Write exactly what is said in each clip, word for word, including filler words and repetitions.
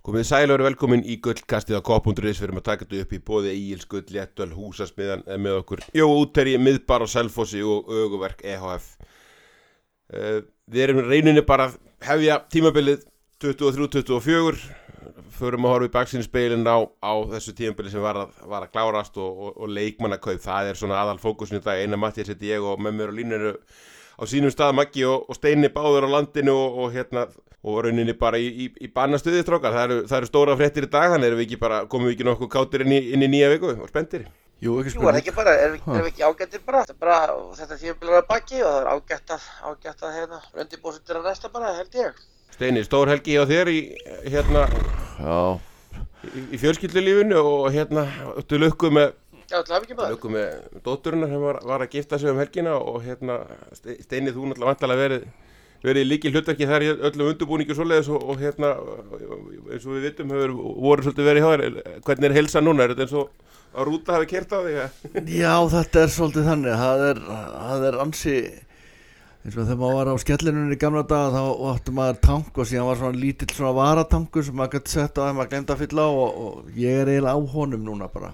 Komið sæl og verið velkomin í gullkastið á K punktur is. Við erum að taka þetta upp í boði Egils Gull, Léttöl, Húsasmiðjan með okkur Jó Útherji, Miðbar á Selfossi og Öguverk E H F. Uh, við erum reyninni bara að hefja tímabilið tuttugu og þrjú til tuttugu og fjögur. Förum að horfa í baksýnisspegilinn á, á þessu tímabili sem var að, var að klárast og, og, og leikmannakaup. Það er svona aðal fókusin í dag. Einar Matthías heiti ég og með mér á línunni á sínum stað Maggi og, og Steini báður á landinu og, og hérna og rauninni bara í, í, í bannastuði strákar. Það eru, það eru stóra fréttir í dag, þannig erum við ekki bara, komum við ekki nokkuð kátir inn í, inn í nýja viku og spenntir. Jú, ekki Jú, er ekki bara, er, er við ekki ágættir bara, þetta er bara, þetta tímabil er að baki og það er ágætt að, ágætt að hérna, undirbúa að næsta bara, held ég. Steini, stór helgi hjá þér í, hérna, Já. í, í fjölskyldulífinu og hérna, til lukku með, Já, til hafa ekki maður. lukku með dótturinnar sem var, var að gifta sig um helgina og hérna, Steini, þú náttúrulega vantalega verið, verið líkil hlutverki þar í öllum undirbúningi og svoleiðis og, og hérna, eins og við vitum, hefur voru svolítið verið hjá þér. Hvernig er heilsa núna? Er þetta eins og að rúta hafi keyrt á þig? Já, þetta er svolítið þannig. Það er, það er ansi, eins og þegar maður var á skellinunni í gamla daga þá átti maður tank og síðan var svona lítill svona varatankur sem maður gæti sett á þegar maður glemdi að fylla á og, og ég er eiginlega á honum núna bara.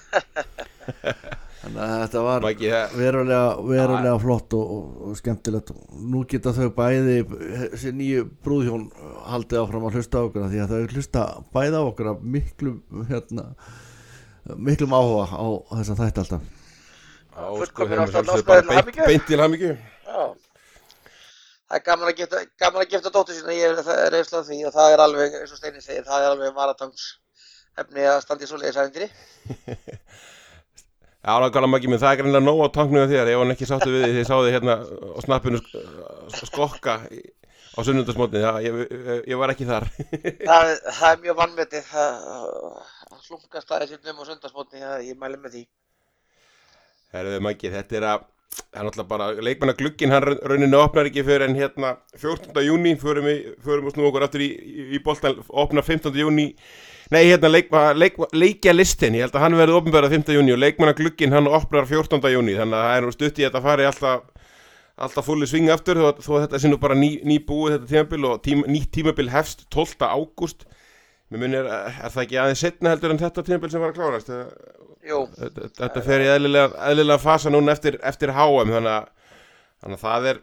Þannig að þetta var Maggi, það- verulega, verulega flott og, og, og skemmtilegt og nú geta þau bæði þessi nýju brúðhjón haldið áfram að hlusta á okkur af því að þau hlusta bæði á okkur af miklum hérna, miklum áhuga á þessa þætti alltaf. Já, Fullkomin þeim er ástæðan, sjálfsögðu ástæðan, bara beint, hamingju. beint til hamingju. Já. Það er gaman að gifta, gaman að gifta dóttur sína, ég er, er reynsla af því og það er alveg, eins og Steini segir, það er alveg maratangs efni að standa í svoleiðis ævintýri. Já, nákvæmlega Maggi minn, það er greinlega nóg á tanknu á þér. Ég var ekki sáttu við því þegar ég sá þig hérna á snappinu sk- skokka í- á sunnudasmótni. Ég, ég, ég var ekki þar. það, það er mjög vannmetið að að slunkast aðeins í um og sundarsmótni, ég mæli með því. Herðu Maggi, þetta er að, það er náttúrulega bara, leikmannaglugginn, hann raun- rauninni opnar ekki fyrir en hérna fjórtánda júní, förum við, förum við snú okkur aftur í, í, í boltan, opnar fimmtánda júní, nei hérna leikma, leikma, leikjalistin, ég held að hann verði opinberað fimmta júní og leikmannaglugginn hann opnar fjórtánda júní, þannig að það er nú stutt í þetta fari alltaf, alltaf fulli sving aftur, þó, þó þetta sé nú bara ný, ný búið þetta tímabil og tím, nýtt tímabil hefst tólfta ágúst, mér munir, er það ekki aðeins seinna heldur en þetta tímabil sem var að klárast, eða? Jú, Þetta, þetta fer í eðlilega, eðlilega fasa núna eftir, eftir H M þannig að, þannig að það er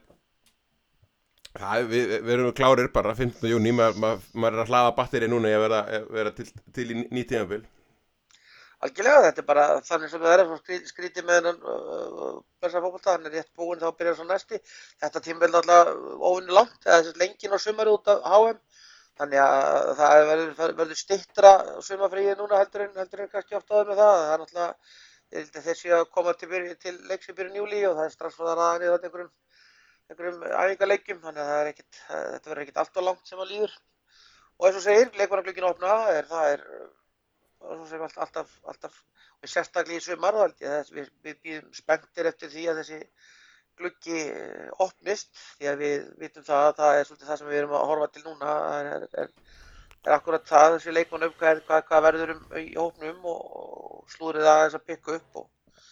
það, við, við erum klárir bara fimmtánda júní maður, maður, maður er að hlaða batteri núna í að vera, vera til, til í nýtt tímabil. algjörlega, þetta er bara þannig sem það er, svo skrítið, skrítið með hennan uh, blessa fótbolta, hann er rétt búinn þá byrjar svo næsti. Þetta tímabil er alltaf óvinni langt, eða þessi lengin á sumari út af H M, þannig að það verður, verður styttra sumarfríið núna heldur en, heldur en kannski oft áður með það. Það er náttúrulega, ég held að þeir séu að koma til, byrju, til leiks í byrjun júlí og það er strax fyrir að niður einhverjum, einhverjum æfingaleikjum, þannig að það er ekkit, þetta verður ekkit allt of langt sem að líður. Og eins og segir, leikmannaglugginn opna, er, það er, eins og segir, alltaf, alltaf, alltaf, og sérstaklega í sumar, þá held ég að við, við býðum spenntir eftir því að þessi gluggi opnist, því að við vitum það að það er svolítið það sem við erum að horfa til núna, er, er, er akkurat það, þessi leikmannum, hvað, hvað, hvað verður um í hópnum og, og slúrið aðeins að pikka upp og,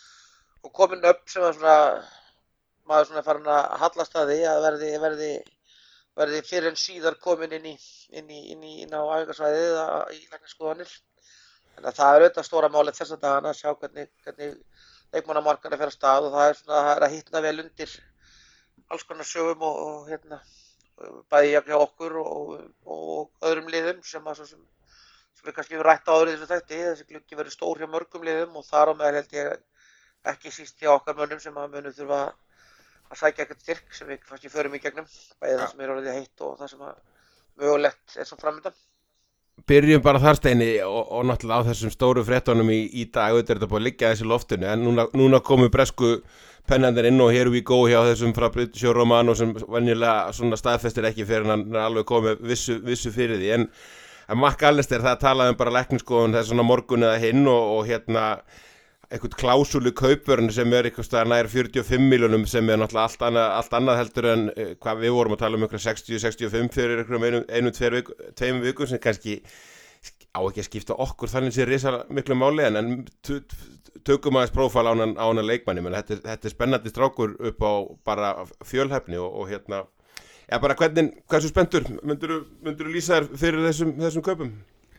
og komin upp sem að svona, maður svona er farin að hallast að því að verði, verði, verði fyrir en síðar komin inn í, inn í, inn í, inn á æfingasvæðið í læknisskoðanir. Þannig að það er auðvitað stóra málið þessa dagana að sjá hvernig, hvernig leikmannamarkaðurinn fer af stað og það er svona það er að hittna vel undir alls konar sögum og, og hérna bæði hjá okkur og, og öðrum liðum sem að svo sem, sem við kannski hefur rætt áður í þessu þætti. Þessi gluggi verður stór hjá mörgum liðum og þar á meðal held ég ekki síst hjá okkar mönnum sem að munum þurfa að sækja eitthvað styrk sem við kannski förum í gegnum, bæði það sem er orðið heitt og það sem að mögulegt er svo framöndan. Byrjum bara þar Steini og, og náttúrulega á þessum stóru fréttunum í, í dag, auðvitað er þetta búið að liggja þessi loftinu en núna, núna komu bresku pennandir inn og here we go hjá þessum frá Fabrizio Romano sem venjulega svona staðfestir ekki fyrir hann er alveg komið vissu, vissu fyrir því en, en McAllister það talaði um bara læknisskoðun þess svona morgun eða hinn og, og hérna eitthvað klásúlu kaupverðinu sem er eitthvað staðar nær fjörutíu og fimm milljónum sem er náttúrulega allt annað, allt annað heldur en eh, hvað við vorum að tala um eitthvað sextíu til sextíu og fimm fyrir eitthvað einu, einu tveir viku, tveim vikum sem kannski á ekki að skipta okkur þannig sér risa miklu máli en, en tökum aðeins prófál á hana, á hana leikmanni menn þetta, þetta er spennandi strákur upp á bara fjölhæfni og, og hérna ja bara hvernig, hversu spenntur myndirðu myndirðu lýsa þér fyrir þessum, þessum kaupum?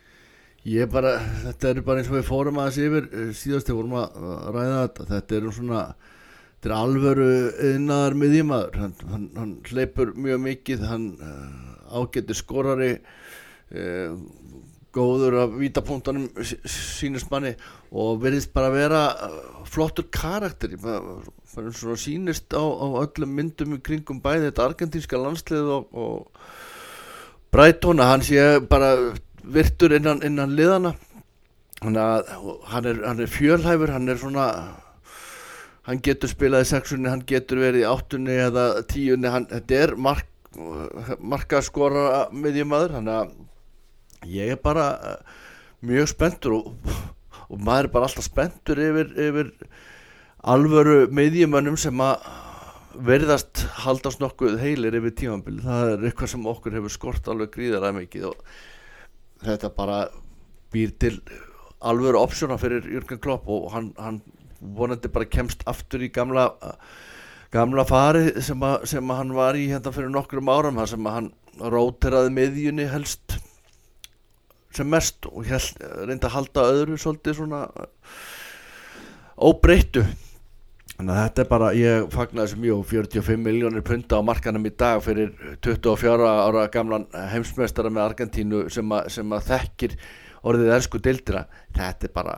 Ég bara, þetta er bara eins og við fórum aðeins yfir eh, síðast þegar vorum að að ræða þetta. Þetta er svona, þetta er alvöru iðnaðar miðjumaður. Hann, hann, hann hleypur mjög mikið, hann uh, ágæti skorari, uh, góður af vítapunktunum sýnist manni og virðist bara vera uh, flottur karakter. Bara, bara svona sýnist á, á öllum myndum í kringum bæði þetta argentínska landslið og, og Brighton, hann sé bara virtur innan, innan liðana. Hann er, hann, er, hann er fjölhæfur, hann er svona, hann getur spilað í sexunni, hann getur verið í áttunni eða tíunni, hann, þetta er mark, markaskora miðjumaður, þannig að ég er bara mjög spenntur og, og maður er bara alltaf spenntur yfir, yfir alvöru miðjumönnum sem að verðast haldast nokkuð heilir yfir tímabili. Það er eitthvað sem okkur hefur skort alveg gríðarlega mikið og þetta bara býr til alvöru optiona fyrir Jürgen Klopp og hann, hann vonandi bara kemst aftur í gamla gamla farið sem, að, sem að hann var í hérna fyrir nokkrum árum, þar sem að hann róteraði miðjunni helst sem mest og held, reyndi að halda öðru svolítið svona óbreyttu. Þannig að þetta er bara, ég fagna þessu mjög, fjörutíu og fimm milljónir punta á markanum í dag fyrir tuttugu og fjögurra ára gamlan heimsmeistara með Argentínu sem að, sem að þekkir orðið ensku deildina. Þetta er bara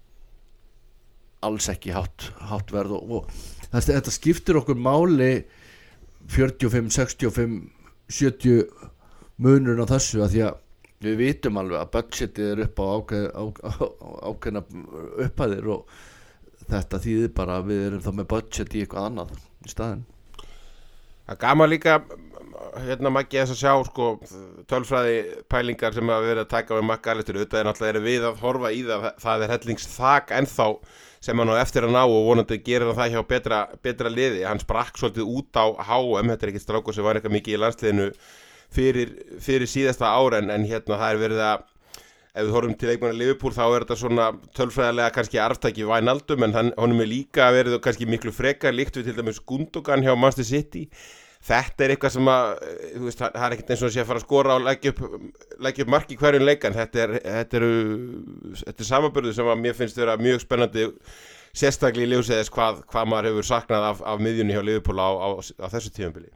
alls ekki hátt, hátt verð og, og þetta, þetta skiptir okkur máli fjörutíu og fimm, sextíu og fimm, sjötíu munurinn á þessu að því að við vitum alveg að budgetið er upp á ákveð, á, á, ákveðna upphæðir og þetta þýðir bara að við erum þá með budget í eitthvað annað í staðinn. Það er gaman líka hérna Maggi þess að sjá sko tölfræði pælingar sem að vera að taka með McAllister, auðvitað er náttúrulega við að horfa í það, það er hellingsþak ennþá sem hann á eftir að ná og vonandi gerir það hjá betra, betra liði. Hann sprakk svolítið út á H M, þetta er ekkert strákur sem var eitthvað mikið í landsliðinu fyrir, fyrir síðasta ára en, en hérna það er verið að ef við horfum til leikmanna Liverpool þá er þetta svona tölfræðilega kannski arftaki Wijnaldum en hann, honum er líka verið kannski miklu frekar líkt við til dæmis Gundogan hjá Manchester City. Þetta er eitthvað sem að, þú veist, það er ekkert eins og að sé að fara að skora og leggja upp, leggja upp mark í hverjum leikan. Þetta er, þetta er, þetta er samanburður sem að mér finnst vera mjög spennandi, sérstaklega í ljósi þess hvað, hvað maður hefur saknað af, af miðjunni hjá Liverpool á, á, á þessu tímabili.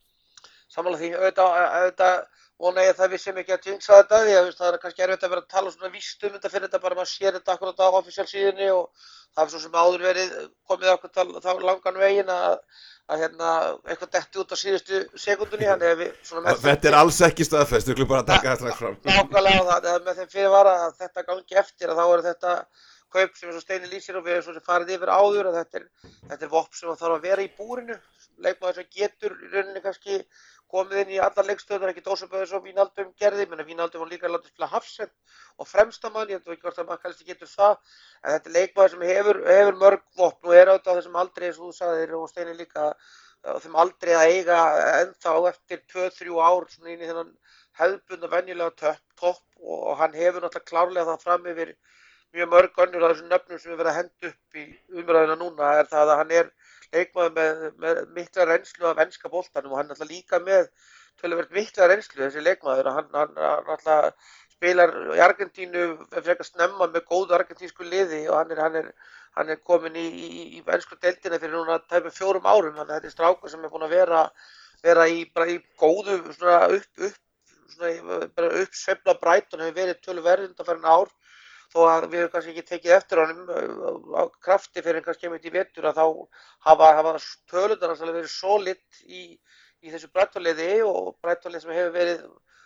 Sammála því, auðvitað, auðvitað vona ég það við sem ekki að jinxa þetta því að það er kannski erfitt að vera að tala svona víst um þetta fyrir þetta bara maður sér þetta akkurat á official síðunni og það er svo sem áður verið komið okkur þá langan veginn að, að hérna eitthvað detti út á síðustu sekundunni hann ef við svona með þetta er alls ekki staðfest, við glum bara að taka það strax fram. Nákvæmlega það, það með þeim fyrirvara að þetta gangi eftir að þá er þetta kaup sem er svo Steini lýsir og við erum svo sem farið yfir áður að þetta er, þetta er vopn sem þarf að vera í búrinu, leikmaður sem getur í rauninni kannski komið inn í allar leikstöðunar, ekki dósaböður svo Wijnaldum gerði, menn að Wijnaldum var líka látið spila hafsend og fremstamann, ég veit ekki hvort að McAllister getur það, en þetta er leikmaður sem hefur, hefur mörg vopn og er auðvitað á þessum aldrei eins og þú sagðir og Steini líka á þeim aldrei að eiga ennþá eftir tvö til þrjú ár svona inn í þennan hefðbundna venjulega topp, topp og hann hefur náttúrulega klárlega það fram yfir mjög mörg önnur af þessum nöfnum sem við verðum að henda upp í umræðuna núna er það að hann er leikmaður með, með mikla reynslu af enska boltanum og hann er alltaf líka með töluvert mikla reynslu þessi leikmaður hann, hann, hann alltaf spilar í Argentínu frekar snemma með góðu argentínsku liði og hann er, hann er, hann er komin í, í, í ensku deildina fyrir núna tæpum fjórum árum þannig að þetta er strákur sem er búin að vera, vera í, bara í góðu svona upp, upp, svona, bara uppsveifla Brighton hefur verið töluvert undanfarin ár þó að við hefum kannski ekki tekið eftir honum á krafti fyrir hann kannski kemur í vetur að þá hafa, hafa tölundar hans alveg verið solid í, í þessu Brighton-liði og Brighton-lið sem hefur verið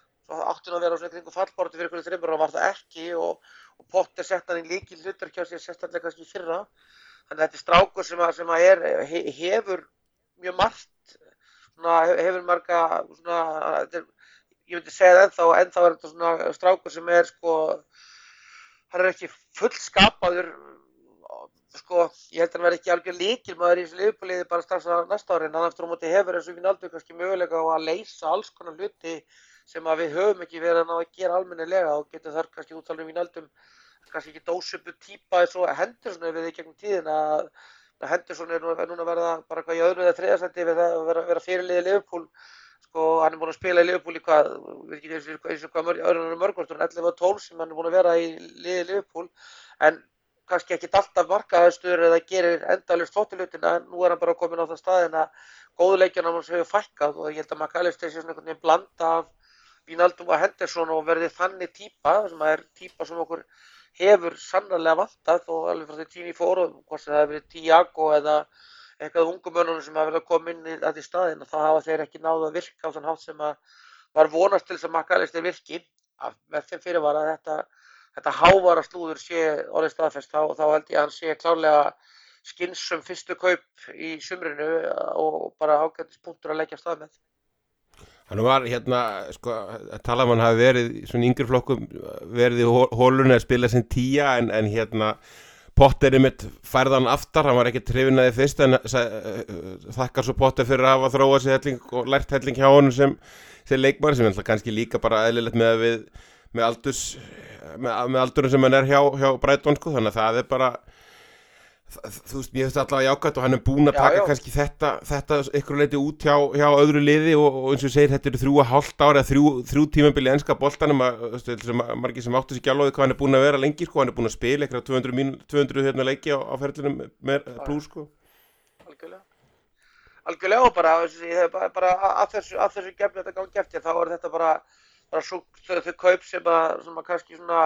áttun að vera á svona kringu fallborti fyrir einhverju þreymur og var það ekki og, og Potter sett hann í líkil hlutur hjá sér sérstaklega kannski í fyrra þannig að þetta er strákur sem að, sem að er, he, hefur mjög margt svona, hefur marga svona, er, ég myndi segja það ennþá ennþá er þetta svona strákur sem er sko hann er ekki fullskapaður, sko, ég held að hann verði ekki algjör lykilmaður í þessu Liverpool-liði bara strax á næsta ári, en hann aftur á móti hefur eins og Wijnaldum kannski möguleika á að leysa alls konar hluti sem að við höfum ekki verið að ná að gera almennilega og getur þar kannski úttalum Wijnaldum kannski ekki dósupu típa eins og Henderson hefur við í gegnum tíðina að Henderson er nú, er núna að verða bara hvað í öðru eða þriðja sæti við það að vera, vera fyrirliði Liverpool sko, hann er búinn að spila í Liverpool í hvað, við ekki eins og eins og hvað mörg, öðrunar mörgvöldun, ellefu og tólf sem hann er búinn að vera í liði Liverpool, en kannski ekki alltaf markaðastur eða gerir endalaust flottilutina, en nú er hann bara komin á það staðinn að góðu leikjunum hans hefur fækkað og ég held að McAllister sé svona einhvern veginn blanda af Wijnaldum og Henderson og verði þannig típa, sem er típa sem okkur hefur sannarlega vantað og alveg frá því tími fór og hvort sem það hefur verið Thiago eða eitthvað ungum mönnunum sem hafa verið að koma inn í þetta í staðinn og þá hafa þeir ekki náð að virka á þann hátt sem að var vonast til þess að McAllister virki af, með þeim fyrirvara að þetta, þetta hávara slúður sé orðið staðfest þá, þá held ég að hann sé klárlega skynsum fyrstu kaup í sumrinu og bara ágætis punktur að leggja af stað með. Hann var hérna, sko, að tala um hann hafi verið svona yngri flokkum verið í hólunni að spila sem tía en, en hérna Potter mitt færðan aftar, hann var ekki trefin að þið fyrst en þakkar svo Potter fyrir að hafa þróað sér helling og lært helling hjá honum sem, sem leikmann sem er kannski líka bara eðlilegt með við með aldurs með, með aldurinn sem hann er hjá, hjá Brighton sko, þannig að það er bara þú veist, mér finnst allavega jákvæmt og hann er búinn að taka já, já. kannski þetta, þetta ykkur leiti út hjá, hjá öðru liði og, og eins og segir, þetta eru þrjú og hálft ári eða þrjú, þrjú tímabili í enska boltanum að, sem margir sem áttu sig ekki alveg hvað hann er búinn að vera lengi sko, hann er búinn að spila eitthvað tvö hundruð, mín, tvö hundruð hérna leiki á, á ferlinum með plus sko. Algjörlega. Algjörlega og bara, bara, bara að þessu, að þessu gefni þetta gangi eftir, þá er þetta bara, bara svo, þau, þau kaup sem að, sem að kannski svona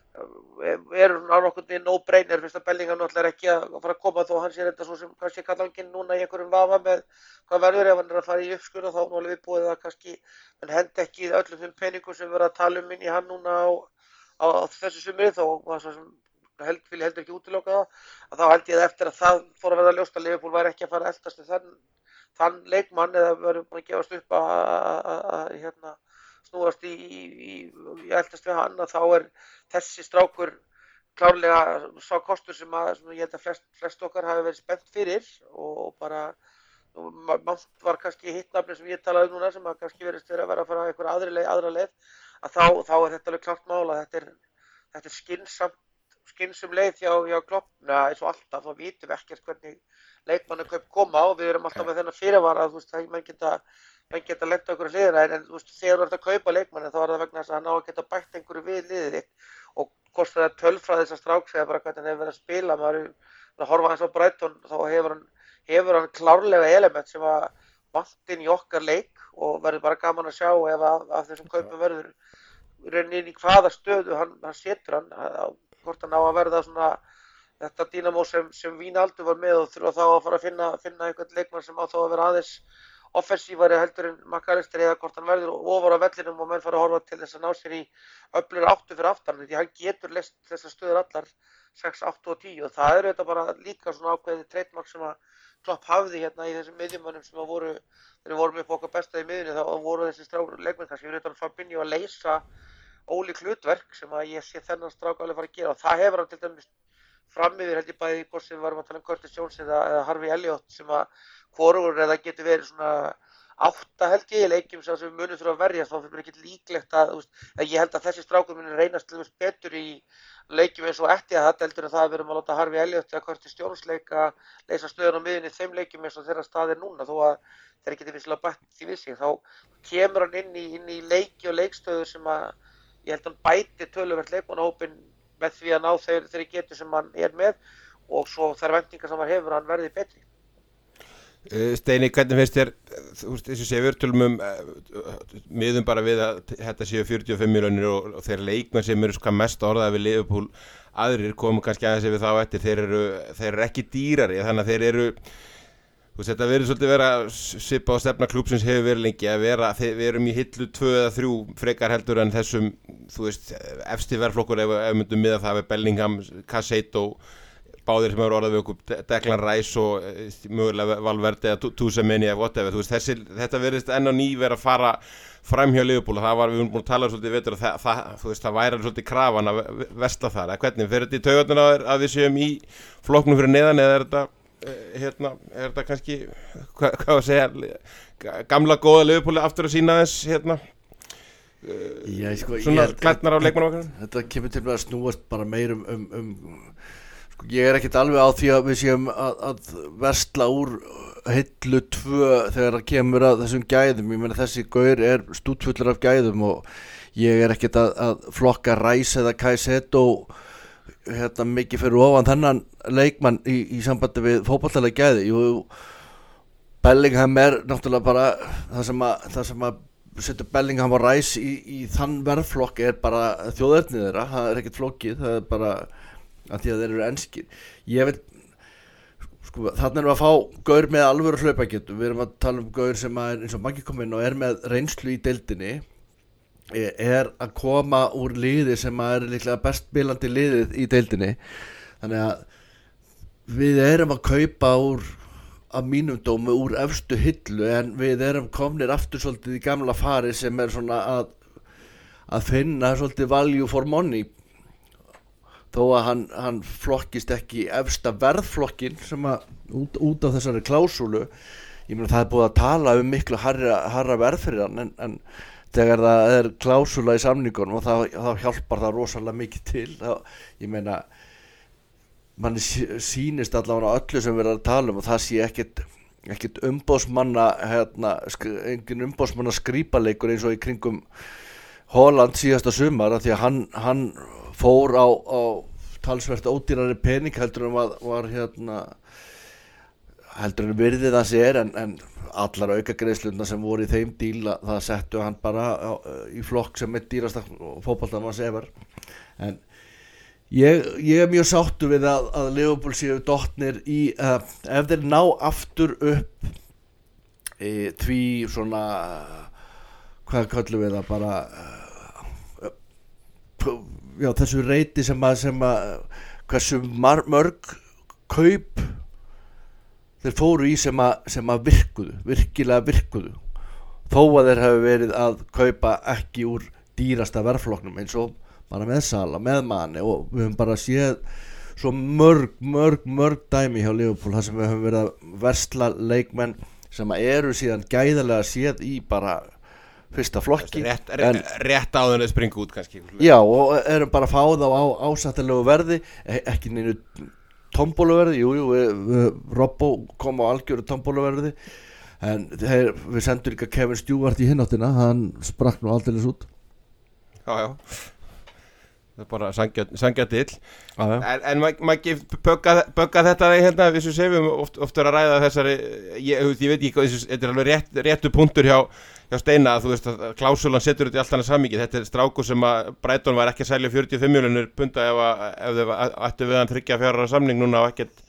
eru á nokkurni no-brainer fyrst að Bellingham náttúrulega er ekki að fara að koma þó hann sé þetta svo sem kannski kallanginn núna í einhverjum vafa með hvað verður ef hann er að fara í uppskurð og þá nú alveg viðbúið að kannski hann hendi ekki öllum þeim peningum sem verður að tala um inn í hann núna á, á, á þessu sumri þó það svo sem held, vil heldur ekki útiloka það að þá held ég að eftir að það fór að verða ljóst að Liverpool væri ekki að fara að eldast við þann, þann leikmann eða verður búin að gefast upp að hérna snúast í, í, í, í eldast við hann að þá er þessi strákur klárlega sá kostur sem, að, sem ég held að flest, flest okkar hafi verið spennt fyrir og bara mann var kannski hittnafni sem ég talaði um núna sem að kannski verið styrir að vera að fara einhver aðra leið, aðra leið að þá, þá er þetta alveg klart mál að þetta er, þetta er skynsamt, skynsum leið hjá, hjá Kloppna eins og alltaf, þá vitum við ekkert hvernig leikmannakaup koma og við erum alltaf með þennan fyrirvara að þú veist að menn geta menn geta lent á einhverju hliðina en þú veist, þegar þú ert að kaupa leikmanni þá er það vegna þess að hann á að geta bætt einhverju við liðið þitt og hvort það er tölfræði þess að stráks eða bara hvernig hann hefur verið að spila maður er að horfa hans á Brighton þá hefur hann, hefur hann klárlega element sem að vant inn í okkar leik og verður bara gaman að sjá ef að, að þessum kaupum verður raunin í hvaða stöðu hann, hann setur hann að, hvort hann á að verða svona þetta dínamó sem, sem Wijnaldum var með og þurfa þá að fara að finna, finna einhvern leikmann sem á þá að vera aðeins offensívari heldur en McAllister eða hvort hann verður ofar á vellinum og menn fara að horfa til þess að ná sér í öflur áttu fyrir aftan því hann getur lest þessar stöður allar sex, átta og tíu og það eru þetta bara líka svona ákveðið trademark sem að Klopp hafði hérna í þessum miðjumönnum sem að voru þegar við vorum upp okkar besta í miðjunni þá voru þessi strákur leikmenn kannski við erum Fabinho að leysa ólík hlutverk sem að ég sé þennan strák alveg fara að gera og það hefur hann til dæmis fram yfir held ég bæði hvort sem við varum að tala um Curtis Jones eða, eða Harvey Elliott sem að hvorugur eða getur verið svona átta held ég í leikjum sem við munum þurfa að verjast þá fyrir ekki líklegt að, veist, að ég held að þessi strákur munir reynast til þess betur í leikjum eins og Etihad heldur en það að við erum að láta Harvey Elliott eða Curtis Jones leika leysa stöðun á miðjunni í þeim leikjum eins og þeirra staðir núna þó að þeir geti vissulega bætt því við sig þá kemur hann inn í, inn í leiki og leikstöður sem að ég held að hann bæti töluvert leikmannahópinn með því að ná þeir, þeir getur sem hann er með og svo þær væntingar sem hann hefur hann verði betri. Steini, hvernig finnst þér, þú veist, þessu séu vörtölum um miðum bara við að þetta séu fjörutíu og fimm milljónir og, og þeir leikmenn sem eru sko mest orðað við Liverpool aðrir komum kannski aðeins yfir þá eftir, þeir eru, þeir eru ekki dýrari, þannig að þeir eru, þú veist, þetta verður svolítið vera svipa á stefna klúbbsins hefur verið lengi að vera, þeir, við erum í hillu tvö eða þrjú frekar heldur en þessum, þú veist, efsti verðflokkur ef við myndum miða það við Bellingham, Casado, báðir sem eru orðað við okkur Declan Rice og mögulega Valverde eða Tchouaméni eða whatever, þú veist, þessi, þetta verðist enn á ný vera að fara fram hjá Liverpool og það var, við vorum búin að tala svolítið veitur og það, það, þú veist, það væri svolítið krafan að vesla þar, eða hvernig, fyrir þetta í taugarnar að við séum í flokknum fyrir neðan eða er þetta, hérna, er þetta kannski, hvað, hvað að segja, gamla góða Liverpool aftur að sína þess, hérna, Já, sko, svona glætnar á leikmannavakarinn? Þetta kemur til að snúast bara meir um, um, um Ég er ekkert alveg á því að við séum að, að versla úr hillu tvö þegar það kemur að þessum gæðum. Ég meina þessi gaur er stútfullur af gæðum og ég er ekkert að, að flokka Rice eða Caicedo hérna mikið fyrir ofan þennan leikmann í, í sambandi við fótboltalega gæði. Jú, Bellingham er náttúrulega bara það sem að, það sem að setur Bellingham og Rice í, í þann verðflokk er bara þjóðernið þeirra, það er ekkert flokkið, það er bara að því að þeir eru enskir. Ég veit, sko, þarna erum við að fá gaur með alvöru hlaupagetu, við erum að tala um gaur sem er eins og Maggi kom inn og er með reynslu í deildinni, er að koma úr liði sem er líklega best bilandi liðið í deildinni, þannig að við erum að kaupa úr að mínum dómi úr efstu hillu en við erum komnir aftur svolítið í gamla fari sem er svona að að finna svolítið value for money þó að hann, hann flokkist ekki í efsta verðflokkin sem að út, út af þessari klásúlu. Ég meina það er búið að tala um miklu harra, harra verð fyrir hann en, en þegar það er klásúla í samningunum og þá, þá hjálpar það rosalega mikið til. Þá, ég meina manni sýnist allavega á öllu sem við erum að tala um og það sé ekkit, ekkit umbóðsmanna hérna, engin umbóðsmanna skrýpaleikur eins og í kringum Holland síðasta sumar af því að hann, hann fór á, á talsvert ódýrari pening heldur en var, var hérna heldur en virðið það sér en, en allar aukagreiðslurnar sem voru í þeim díla það settu hann bara á, í flokk sem er dýrasta fótboltamanns ever en Ég, ég er mjög sáttur við að, að Liverpool séu dottnir í, uh, ef þeir ná aftur upp í því svona, hvað kallum við það bara, uh, uh, já þessu reyti sem að, sem að, hversu mar, mörg kaup þeir fóru í sem að, sem að virkuðu, virkilega virkuðu, þó að þeir hafi verið að kaupa ekki úr dýrasta verðflokknum eins og bara með Sala, með Mane og við höfum bara séð svo mörg, mörg, mörg dæmi hjá Liverpool þar sem við höfum verið að versla leikmenn sem eru síðan gæðalega séð í bara fyrsta flokki. Rétt, en, rétt á þenni springa út kannski. Já og erum bara að fá þá á ásættilegu verði, ekki neinu tombóluverði, jú, jú, við, við, Robbo kom á algjöru tombóluverði en þeir, við sendur ekki Kevin Stewart í hináttina, hann sprakk nú aldeilis út. Já, já. Það er bara sangjað til en, en Maggi bögga, bögga þetta hérna við sem séum oft, oft er að ræða þessari ég, ég veit ekki hvað þessu, þetta er alveg rétt, réttu punktur hjá, hjá Steina að þú veist að klásúlan setur þetta í allt annað samhengi. Þetta er strákur sem að Brighton var ekki að selja fjörutíu og fimm milljónir punda ef, að, ef þau ættu við hann þriggja fjögurra ára samning núna og ekkert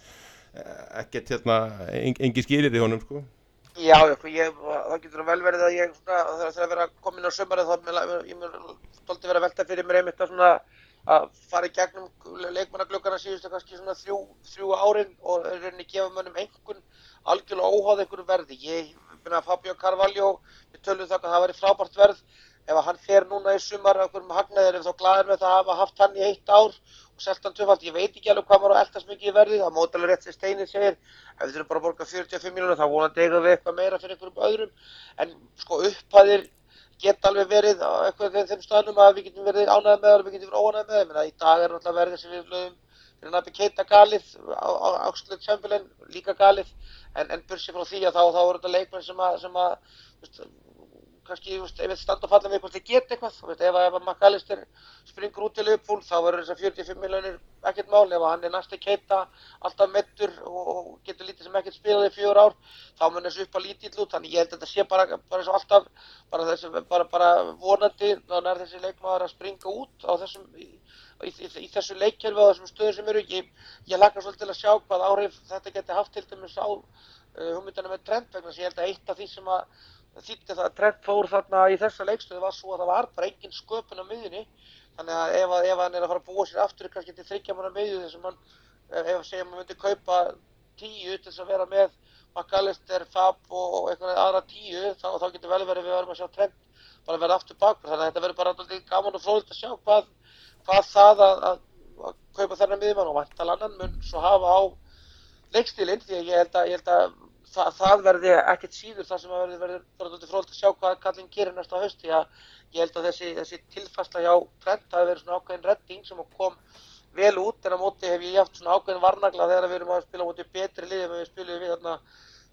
ekkert hérna engi skýrir í honum sko. Já, ég, það getur vel verið að ég svona, þegar það er að vera komin á sömarið þá ég mér stolti verið að velta fyrir mér einmitt að svona að fara í gegnum leikmannagluggana síðustu kannski svona þrjú, þrjú árin og rauninni gefa mönnum einhvern algjörlega óháð einhverju verði. Ég finna að Fabio Carvalho, við tölum það að það væri frábært verð ef hann fer núna í sumar af einhverjum hagnaðir ef þá glaður með það að hafa haft hann í eitt ár og selt hann tvöfalt. Ég veit ekki alveg hvað maður á eldast mikið í verði, það mót alveg rétt sem Steini segir, ef við þurfum bara að borga fjörutíu og fimm milljónir þá vonandi eigum við eitthvað meira fyrir einhverjum öðrum, en sko upphæðir geta alveg verið á eitthvað þeim staðnum að við getum verið ánægðir með það og við getum verið óánægðir með það. Í dag er náttúrulega verðið sem við lögum fyrir Naby Keita galið, Oxlade Chamberlain líka galið, en, en bursi frá því að þá, þá eru þetta leikmenn sem að, sem að veist, kannski, veist, ef við standa og falla með hvort þeir geta eitthvað, veist, ef að McAllister springur út til Liverpool, þá verður þessar fjörutíu og fimm milljónir ekkert mál, ef hann er næsti Keita alltaf meiddur og getur lítið sem ekkert spilað í fjögur ár, þá mun þessu upp að lítið út, þannig ég held að þetta sé bara, bara eins og alltaf, bara, þessi, bara, bara vonandi, þannig er þessi leikmaður að springa út á þessum, í, í, í, í þessu leikkerfi og þessum stöðum sem eru, ég, ég hlakka svolítið til að sjá hvað áhrif þetta geti haft til dæmis á uh, hugmyndina með Trent, vegna þess að ég held að eitt af því sem að þýtti það að Trent fór þarna í þessa leikstöðu var svo að það var bara engin sköpun á miðjunni, þannig að ef, að, ef hann er að fara að búa sér aftur kannski til þriggja manna miðju þess að mann, ef segjum að maður myndi kaupa tíu til þess að vera með McAllister, Fab og, og eitthvað aðra tíu, þá, þá getur vel verið við varum að sjá Trent bara verið aftur bakvörð, þannig að þetta verður bara alltaf gaman og fróðilegt að sjá hvað, hvað það að, að, að kaupa þennan miðjumann og væntal annan mun svo hafa á leikstílinn, því að ég held að, ég held að Það, það verði ekkert síður þar sem að verði verður verður fróðilegt að sjá hvað kallinn gerir næsta haust, því að ég held að þessi, þessi tilfærsla hjá Trent hafi verið svona ákveðin redding sem kom vel út, en á móti hef ég haft svona ákveðin varnagla þegar við erum að spila á móti betri liðum en við spilum við þarna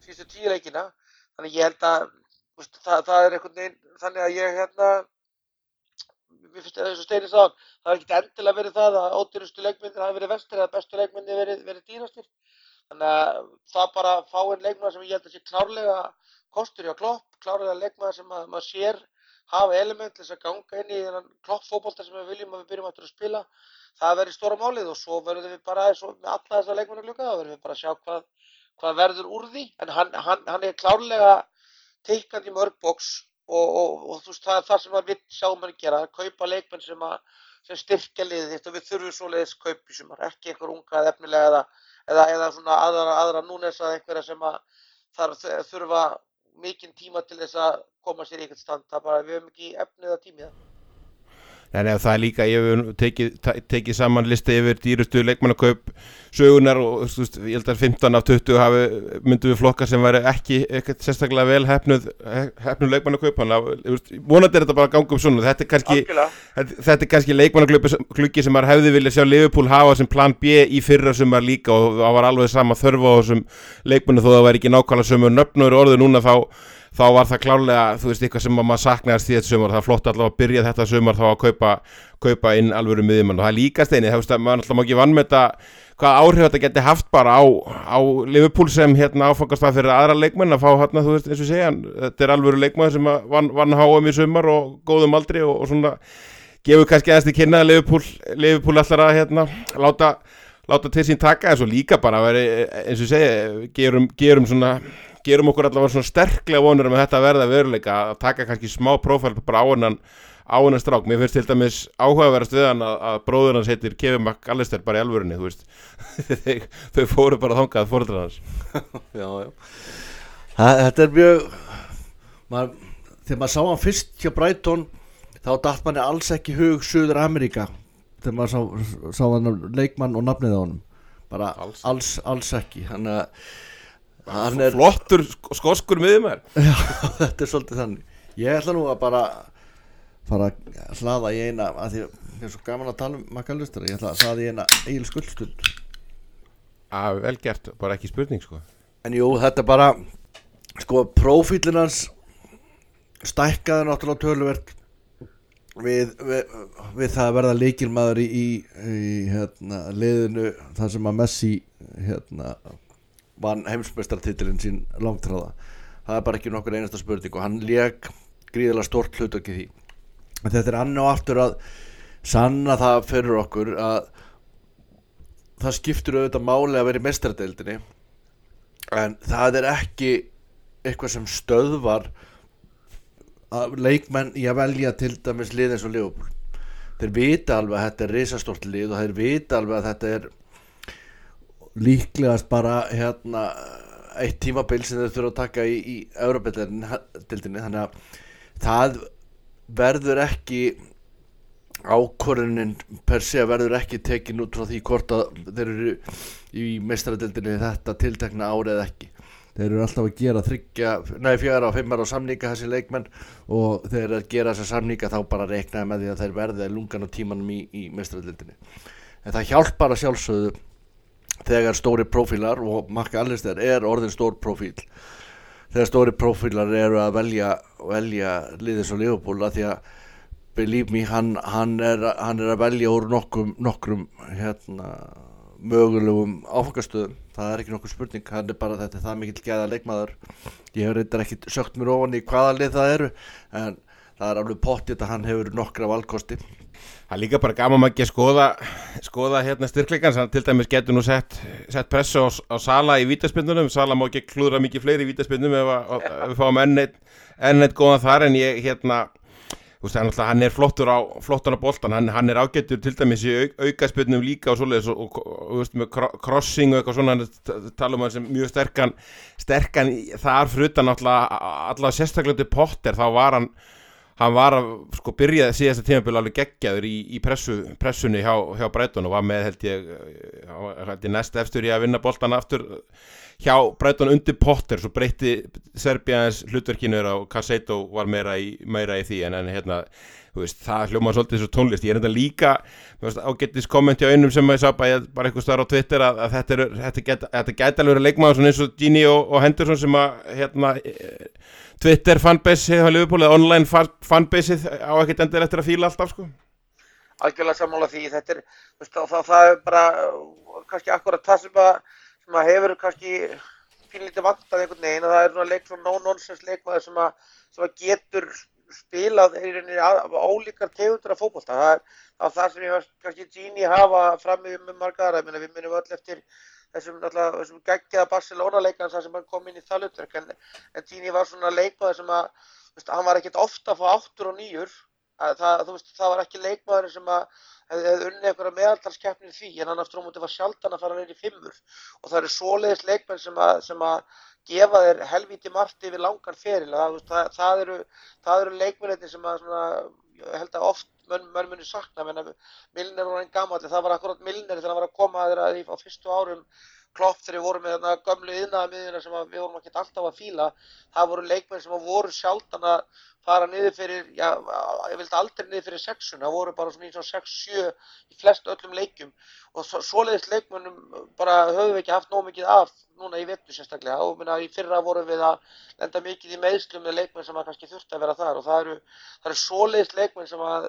fyrstu tíu leikina, þannig ég held að veist, það, það er einhvern veginn, þannig að ég hérna, mér finnst það eins og Steini sagði, það er ekkert endilega verið það að ódýrustu leikmyndir hafi verið vestir eða bestu leikmyndir verið, verið dýrastir, þannig að það bara fá einn leikmaður sem ég held að sé klárlega kostur hjá Klopp, klárlega leikmaður sem að, maður sér hafa element til þess að ganga inn í þennan Klopp fótbolta sem við viljum að við byrjum aftur að spila, það verður stóra málið og svo verðum við bara eins og með alla þessa leikmannaglugga, þá verðum við bara að sjá hvað, hvað verður úr því, en hann, hann, hann er klárlega tikkandi í mörg box og, og, og þú veist það er það sem við sjáum hann gera, að kaupa leikmenn sem, að, sem styrkja liðið þitt og við þurfum svoleiðis kaup í sumar, ekki einhver unga eða efnilega eða, eða, eða svona aðra, aðra Núnes að einhverja sem að þarf þurfa mikinn tíma til þess að koma sér í eitthvað stand, það bara við höfum ekki efnið að tími það. Nei, nei, það er líka, ég hef tekið, tekið saman listi yfir dýrustu leikmannakaup sögunar og þú veist, ég held að fimmtán af tuttugu hafi myndum við flokka sem væri ekki ekkert sérstaklega vel hefnuð, hefnuð leikmannakaup, þannig að vonandi er þetta bara að ganga um svona, þetta er kannski, þetta, þetta er kannski leikmannakluggi sem maður hefði viljað sjá Liverpool hafa sem plan B í fyrra sumar líka og það var alveg sama þörf á þessum leikmannu þó það væri ekki nákvæmlega sömu nöfnur orðið núna þá þá var það klárlega, þú veist, eitthvað sem maður saknaðist í þetta sumar, það er flott allavega að byrja þetta sumar þá að kaupa, kaupa inn alvöru miðjumann og það er líka Steini, það veist að maður alltaf má ekki vanmeta hvað áhrif þetta geti haft bara á, á Liverpool sem hérna áfangastað fyrir aðra leikmenn að fá hérna, þú veist, eins og segja, þetta er alvöru leikmann sem vann, vann H M í sumar og góðum aldri og, og svona gefur kannski aðeins til kynna að Liverpool, Liverpool allar að hérna láta, láta til sín taka þessu líka bara að veri, eins og segja, gerum, gerum svona gerum okkur allavega svona sterklega vonur um að þetta verða veruleika að taka kannski smá prófæl bara á hennan, á hennan strák. Mér finnst til dæmis áhugaverðast við hann að, að bróður hans heitir Kevin McAllister bara í alvörunni, þú veist. Þau fóru bara þangað foreldrar hans. Já, já. Þetta er mjög, maður, þegar maður sá hann fyrst hjá Brighton, þá datt manni alls ekki hug Suður Ameríka, þegar maður sá, sá hann leikmann og nafnið á honum. Bara alls, alls, alls ekki, hann að hann er flottur skoskur miðjumaður. Já, þetta er svolítið þannig ég ætla nú að bara fara að hlaða í eina að því ég er svo gaman að tala um McAllister ég ætla að hlaða í eina Egil Skuldstund að vel gert, bara ekki spurning sko en jú, þetta er bara sko, prófílinn hans stækkaði náttúrulega töluvert við, við, við það að verða lykilmaður í, í, í hérna, liðinu þar sem að Messi hérna vann heimsmeistaratitilinn sín langtráða það er bara ekki nokkur einasta spurning og hann lék gríðarlega stórt hlutverk í því en þetta er annar og aftur að sanna það fyrir okkur að það skiptir auðvitað máli að vera í meistaradeildinni en það er ekki eitthvað sem stöðvar að leikmenn í að velja til dæmis lið eins og Liverpool þeir vita alveg að þetta er risastórt lið og þeir vita alveg að þetta er líklegast bara hérna eitt tímabil sem þeir þurfa að taka í, í Evrópudeildinni þannig að það verður ekki ákvörðunin per se verður ekki tekin út frá því hvort að þeir eru í meistaradeildinni þetta tiltekna ári eða ekki þeir eru alltaf að gera þriggja, nei fjögra og fimmar á samninga þessi leikmenn og þeir eru að gera þessa samninga þá bara reiknaði með því að þeir verði lungan á tímanum í, í meistaradeildinni en það hjálpar að sjálfsögðu þegar stóri prófílar og McAllister er orðin stór prófíl þegar stóri prófílar eru að velja velja liðið svo Liverpool að því að believe me, hann, hann, er, hann er að velja úr nokkrum, nokkrum hérna, mögulegum áfangastöðum það er ekki nokkur spurning, hann er bara þetta er það mikill gæða leikmaður ég hef reyndar ekki sökt mér ofan í hvaða lið það eru en það er alveg pottið að hann hefur nokkra valkosti Það er líka bara gaman að ekki að skoða, skoða hérna styrkleikans, hann til dæmis getur nú sett, sett pressu á, á Sala í vítaspyrnunum, Sala má ekki klúðra mikið fleiri í vítaspyrnum ef, ef við fáum enn eitt, enn eitt góðan þar en ég hérna, þú veist, hann er flottur á, flottur á boltan, hann, hann er ágættur til dæmis í au, aukaspyrnum líka og svoleiðis og, og, og, og veist, með crossing og eitthvað svona, hann tala um hann sem mjög sterkan, sterkan þar frutan náttúrulega, allavega sérstaklega til Potter, þá var hann, hann var að sko byrjaði síðasta tímabil alveg geggjaður í, í pressu, pressunni hjá, hjá Brighton og var með held ég, held ég næst eftir í að vinna boltan aftur hjá Brighton undir Potter svo breytti Serbíans hlutverkinu og Caicedo var meira í, meira í því en, en hérna þú veist, það hljóma svolítið svo tónlist. Ég er enda líka, þú veist, ágættis kommenti á einum sem ég sá bara, bara eitthvað starf á Twitter að, að þetta, er, þetta, get, þetta gæti alveg verið leikmaður svona eins og Gini og, og Henderson sem að hérna, Twitter fanbase á Liverpool eða online fanbaseið á ekkert endur eftir að fíla alltaf sko. Algjörlega sammála því, þetta er, veist, það, það er bara kannski akkurat það sem að, sem að hefur kannski pínlítið vantað einhvern veginn og það er svona leik svona no-nonsense leikmaður sem að, sem að getur spilað í rauninni af ólíkar tegundir af fótbolta. Það er það, er það sem ég kannski Gini hafa frammi með marga aðra, ég meina við munum öll eftir þessum, þessum geggjaða Barcelona leikan þar sem hann kom inn í það hlutverk en, en Gini var svona leikmaður sem að, veist, hann var ekkert ofta að fá áttur og nýjur. Það, þú veist, það var ekki leikmaður sem að hefði, hefði unnið einhverja meðaltalskeppni í því en hann aftur á móti var sjaldan að fara niður í fimmur og það eru svoleiðis leikmenn sem að, sem að gefa þér helvíti margt yfir langan feril það, það, það eru, eru leikmennir sem að svona, ég held að oft menn, menn muni sakna menn Milner var einn gamalli, það var akkurat Milner þegar hann var að koma að þeirra á fyrstu árum Klopp þegar við vorum með þarna gömlu iðnaðarmiðjuna sem við vorum ekki alltaf að fíla það voru leikmenn sem voru sjaldan að fara niður fyrir, já, ég vildi aldrei niður fyrir sexun, það voru bara svona í svona sex sjö í flest öllum leikjum og svo, svoleiðis leikmennum bara höfum við ekki haft nóg mikið af núna í vetur sérstaklega og minna, í fyrra vorum við að lenda mikið í meiðslum með leikmenn sem að kannski þurfti að vera þar og það eru, það eru svoleiðis leikmenn sem að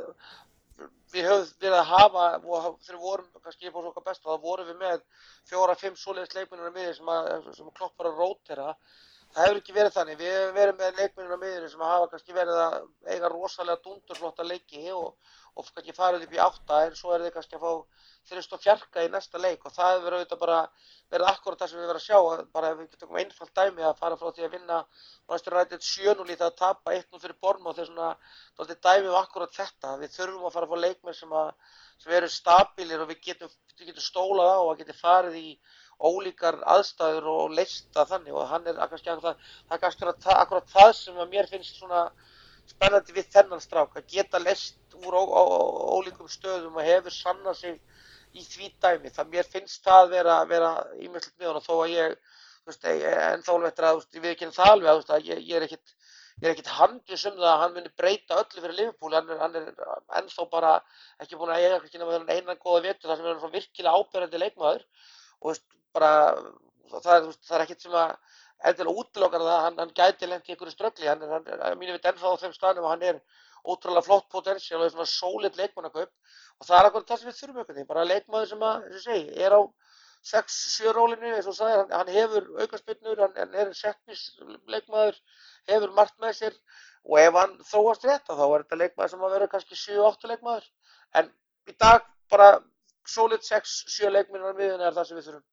við höfum verið að hafa og þegar við vorum kannski upp á okkar besta þá vorum við með fjóra, fimm svoleiðis leikmennir með sem, að, sem Klopp var að rótera það hefur ekki verið þannig, við hefum verið með leikmennina miðjunni sem hafa kannski verið að eiga rosalega dundurflotta leiki og, og kannski farið upp í átta en svo er þið kannski að fá þrjust og fjarka í næsta leik og það hefur auðvitað bara verið akkurat það sem við verðum að sjá, bara ef við getum einfalt dæmi að fara frá því að vinna Manchester United sjö núll í það að tapa eitt núll fyrir Bournemouth þegar svona dálítið dæmi um akkurat þetta, við þurfum að fara að fá leikmenn sem, að, sem eru stabílir og við getum, við getum stólað á og getum farið í ólíkar aðstæður og leista þannig og hann er kannski akkurat, það er kannski akkurat, akkurat það sem að mér finnst svona spennandi við þennan strák að geta leist úr ó, ó, ólíkum stöðum og hefur sannað sig í því dæmi, það mér finnst það vera, vera ímjöldilegt með hann þó að ég, þú veist, en þá alveg eftir að, þú veist, ég við ekki það alveg, þú veist, að ég, ég er ekkit, ég er ekkit handviss um það að hann muni breyta öllu fyrir Liverpool, hann er, hann er ennþá bara ekki búin að eiga ekki nema þennan einan góða vetur þar sem er hann virkilega áberandi leikmaður og, þú veist, bara, það er, þú veist, það er ekkit sem að endilega útilokar það, hann, hann gæti lent í einhverju ströggli, hann er, hann er, að mínu veit ennþá á þeim staðnum og hann er ótrúlega flott potential og svona sólid leikmannakaup og það er akkurat það sem við þurfum einhvern veginn, bara leikmaður sem að, eins og segi, er á sex sjö rólinu, eins og sagði, hann, hann hefur aukaspyrnur, hann, hann er setnis leikmaður, hefur margt með sér og ef hann þróast rétt þá er þetta leikmaður sem að vera kannski sjö átta leikmaður, en í dag bara sólid sex sjö leikmennir á miðjunni er það sem við þurfum.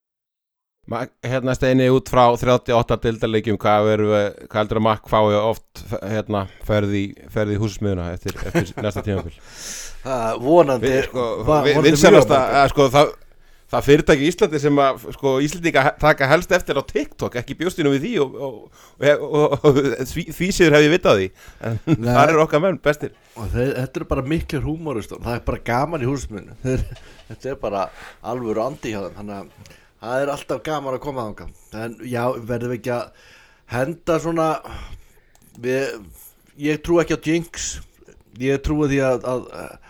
Hérna Steini út frá þrjátíu og átta deildarleikjum, hvað er hvað heldur að Mark fái oft hérna ferði ferði í húsmiðuna eftir eftir næsta tímabil. Það vonandi við, sko, við, vinsælasta sko það það fyrirtæki í Íslandi sem að sko Íslendinga taka helst eftir á TikTok, ekki bjóstinu við því og, og, og, og, og því, því séður hef ég vitað því en það eru okkar menn bestir og þeir, þetta eru bara miklir húmorist það er bara gaman í húsmiðinu þetta er bara alvöru andi hjá þeim þannig að það er alltaf gaman að koma þangað. En já, verðum við ekki að henda svona við, ég trú ekki á jinx ég trúi því að, að,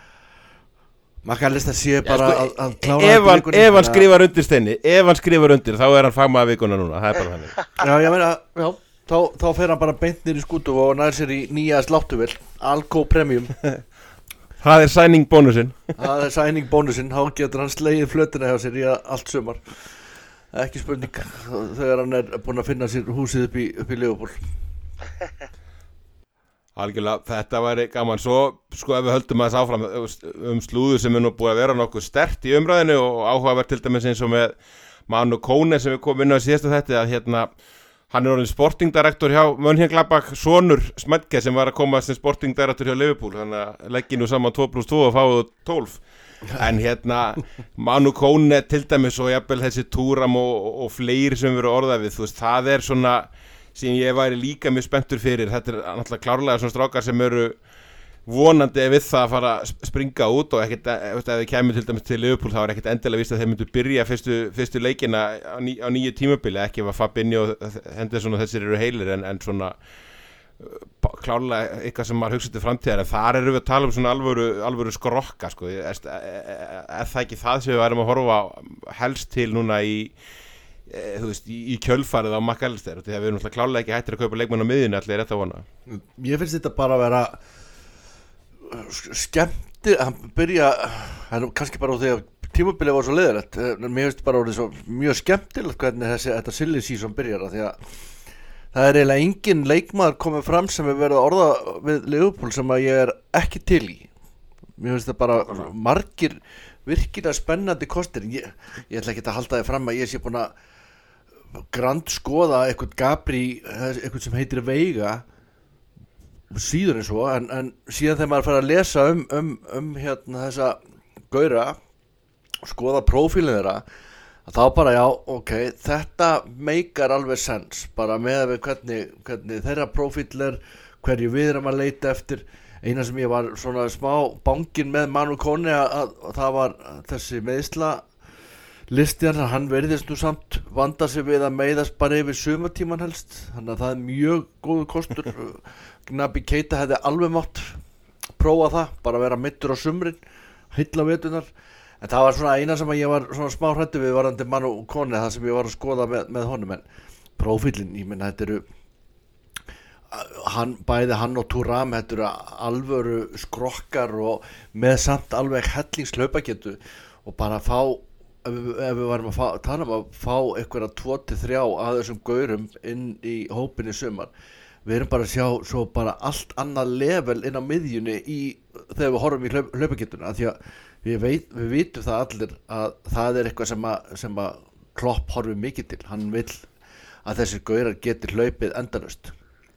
að maður kannist að sé bara já, sko, að, að klára ef hann, ef hann skrifar undir Steini ef hann skrifar undir þá er hann fagmaður vikuna núna það er bara þannig. Já, ég meina, já þá, þá fer hann bara beint niður í skútu og nær sér í nýja sláttuvel Alco Premium það er signing bónusinn það er signing bónusinn, þá getur hann slegið flötina hjá sér í allt sumar ekki spurning þegar hann er búinn að finna sér húsið upp í, upp í Liverpool. Algjörlega, þetta væri gaman svo sko ef við höldum aðeins áfram um slúður sem er nú búið að vera nokkuð sterkt í umræðinu og áhugavert til dæmis eins og með Manu Kone sem við komum inn á síðasta þetta að hérna hann er orðin sportingdirektor hjá Mönchengladbach sonur Smedke sem var að koma sem sportingdirektor hjá Liverpool þannig að leggja nú saman tvö plus tvö og fáðu tólf en hérna Manu Kone til dæmis og jafnvel þessi Túram og, og fleiri sem veru orðað við þú veist það er svona sem ég væri líka mjög spenntur fyrir þetta er náttúrulega klárlega svona strákar sem eru vonandi við það að fara að springa út og ekkert ef við kemur til dæmis til Liverpool þá er ekkert endilega víst að þeir myndu byrja fyrstu, fyrstu leikina á, ný, á nýju tímabili ekki ef að Fabinho og Henderson og þessir eru heilir en, en svona klárlega eitthvað sem maður hugsa til framtíðar, en þar erum við að tala um svona alvöru, alvöru skrokka sko. er, er, er það ekki það sem við værum að horfa helst til núna í, e, þú veist, í, í kjölfarið á McAllister, því að við erum náttúrulega klárlega ekki hættir að kaupa leikmenn á miðjunni, allir rétt að vona. Ég finnst þetta bara að vera skemmti, hann byrja hann kannski bara á því að tímabilið var svo leiðilegt, mér finnst bara orðið svo mjög skemmtilegt hvernig þessi, þetta silly season byrjar, því að það er eiginlega engin leikmaður komið fram sem er verið að orða við Liverpool sem að ég er ekki til í. Mér finnst það bara margir virkilega spennandi kostir. Ég, ég ætla ekki að halda þið fram að ég sé búin að grandskoða eitthvað Gabri, eitthvað sem heitir Veiga síður en svo, en, en síðan þegar maður fer að lesa um, um, um hérna þessa gaura, skoða prófílinn þeirra, þá bara já, ok, þetta meikar alveg sens, bara með við hvernig, hvernig þeirra prófíll er, hverju við erum að leita eftir. Eina sem ég var svona smá bangin með Manu Kone að, að það var þessi meiðsla listiðan, hann verðist nú samt vanda sig við að meiðast bara yfir sumartíman helst, þannig að það er mjög góðu kostur. Naby Keita hefði alveg mátt prófa það, bara vera middur á sumrin, hylla vetunar. En það var svona eina sem ég var svona smá hræddur við varandi Manu Kone, það sem ég var að skoða með, með honum, en prófílinn, ég minna þetta eru hann, bæði hann og Thuram, þetta eru alvöru skrokkar og með samt alveg hellingslaupagetu, og bara fá, ef við, ef við varum að fá, tala um að fá einhverja tvo til þrjá að þessum gaurum inn í hópin í sumar, við erum bara að sjá svo bara allt annað level inn á miðjunni í, þegar við horfum í hlaup, hlaupagetuna, því að Við, veit, við vitum það allir að það er eitthvað sem að, sem að Klopp horfir mikið til. Hann vill að þessir gaurar geti hlaupið endalaust.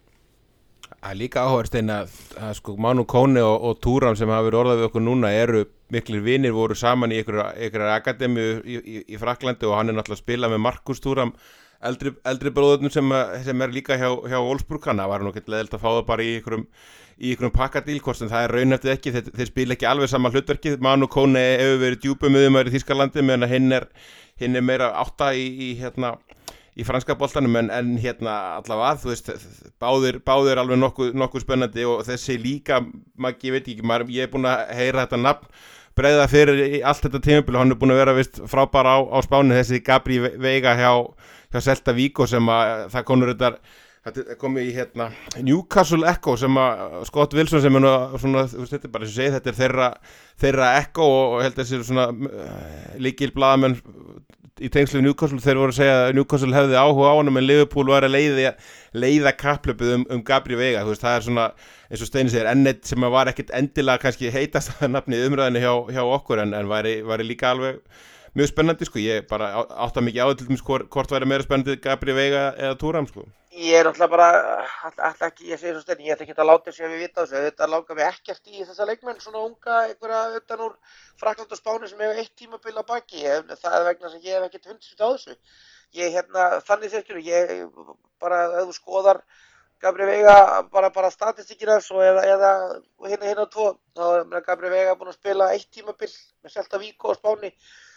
Það er líka áhverst einn að, að sko, Manu Kone og, og Thuram sem hafa verið orðað við okkur núna eru miklir vinir, voru saman í einhverjar akademíu í, í, í Frakklandi, og hann er náttúrulega að spila með Markus Thuram, eldri, eldri bróðurnum sem, sem er líka hjá, hjá Wolfsburg. Hann var nú ekki leðilt að fá það bara í einhverjum í einhverjum pakkadíl, en það er raunhæftið ekki, þeir, þeir spila ekki alveg sama hlutverkið. Manu Kone hefur verið djúpum miðjumaður í Þýskalandi, meðan hinn er, hinn er meira átta í, í, hérna, í franska boltanum, en, en hérna allavega, þú veist, báðir, báðir alveg nokkuð, nokkuð spennandi, og þessi líka, Maggi, ég veit ekki, maður, ég er búin að heyra þetta nafn breiða fyrir í allt þetta tímabil, hann er búin að vera vist frábæra á, á Spáni, þessi Gabri Veiga hjá, hjá Celta Vigo, sem að það konur þetta Þetta komið í hérna Newcastle Echo, sem að Scott Wilson, sem er nú svona, þetta er bara sem segið, þetta er þeirra, þeirra Echo, og held þessi svona uh, líkil blaðamenn í tengslu Newcastle, þeir voru að segja að Newcastle hefði áhuga á honum, en Liverpool var að leiða, leiða kapphlaupið um, um Gabri Veiga. Þú veist, það er svona, eins og Steini segir, enn eitt sem var ekkit endilega kannski heitast nafnið umræðinu hjá, hjá okkur, en, en væri, væri líka alveg mjög spennandi, sko. Ég bara átta mikið á til dæmis hvort, hvort væri meira spennandi Gabri Veiga eða Thuram, sko. Ég er náttúrulega bara, alltaf ekki, ég segi svo Steini, ég ætla ekki að láta þessi að við vita þessu, þetta langar mig ekkert í þessa leikmenn, svona unga, einhverja utan úr Frakkland og Spáni sem hefur eitt tímabil að baki, ég, það er vegna sem ég hef ekkert hundist á þessu. Ég, hérna, þannig þessir, ég bara, ef þú skoðar Gabri Veiga, bara, bara statistíkina svo, eða, eða hérna hérna tvo, þá er Gabri Veiga búin að spila eitt tímabil með Celta Vigo og Spáni.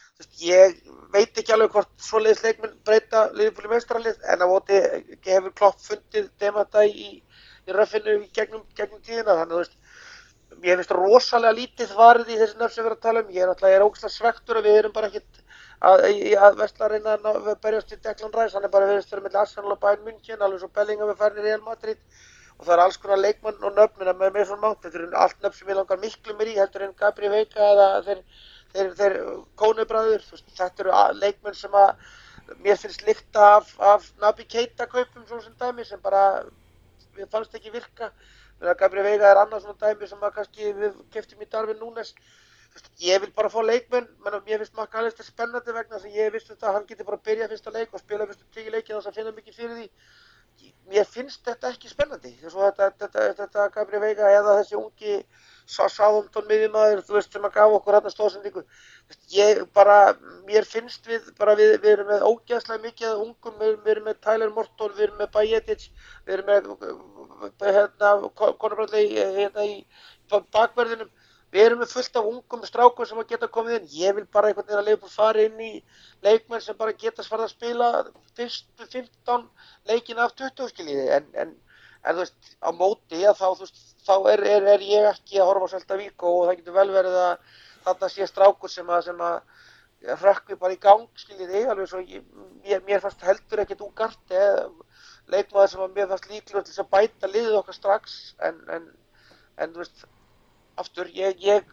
Ég veit ekki alveg hvort svoleiðis leikmenn breyta Liverpool í meistaralið, en á móti hefur Klopp fundið demanta í, í röffinu gegnum, gegnum tíðina, þannig að þú veist, ég finnst rosalega lítið varið í þessi nöfn sem við erum að tala um. Ég er náttúrulega, ég er ógeðslega svektur að við erum bara ekkert að, að versla að reyna að berjast í Declan Rice, hann er bara verið stöður milli Arsenal og Bayern München, alveg svo Bellingham er farin í Real Madrid, og það er alls konar leikmann og nöfn með Mason Mount, þetta eru allt nöfn sem ég langar miklu meir í heldur en Gabri Veiga eða þeir Þeir, þeir Kone-bræður, þetta eru leikmenn sem að mér finnst lykta af, af Naby Keita kaupum svona sem dæmi sem bara mér fannst ekki virka. Gabri Veiga er annað svona dæmi sem að kannski við keyptum í Darwin Núñez. Ég vil bara fá leikmenn, menn mér finnst McAllister spennandi vegna þess að ég vissi þetta að hann geti bara að byrja fyrsta leik og spila fyrstu tíu leiki þess að finna mikið fyrir því. Mér finnst þetta ekki spennandi, svo þetta, þetta, þetta Gabri Veiga eða þessi ungi Southampton miðjumaður, þú veist, sem að gaf okkur hérna stóðsendingu. Ég bara, mér finnst við, bara við, við erum með ógeðslega mikið af ungum, við, við erum með Tyler Morton, við erum með Bajetic, við erum með, hérna, Conor Bradley, hérna í bakverðinum. Við erum með fullt af ungum strákum sem að geta komið inn. Ég vil bara einhvern veginn að Liverpool fara inn í leikmenn sem bara geta farið að spila fyrstu fimmtán leikina af tuttugu skiljiði, en, en en þú veist, á móti að þá, þú veist, þá er, er, er ég ekki að horfa á Celta Vigo og það getur vel verið að þarna sé strákur sem að, sem að hrökkvi bara í gang, skiljiði, alveg svo ég, mér, mér fannst heldur ekkert Ugarte, leikmaður sem að mér fannst líklegur til þess að bæta liðið okkar strax, en, en, en þú veist, aftur, ég, ég,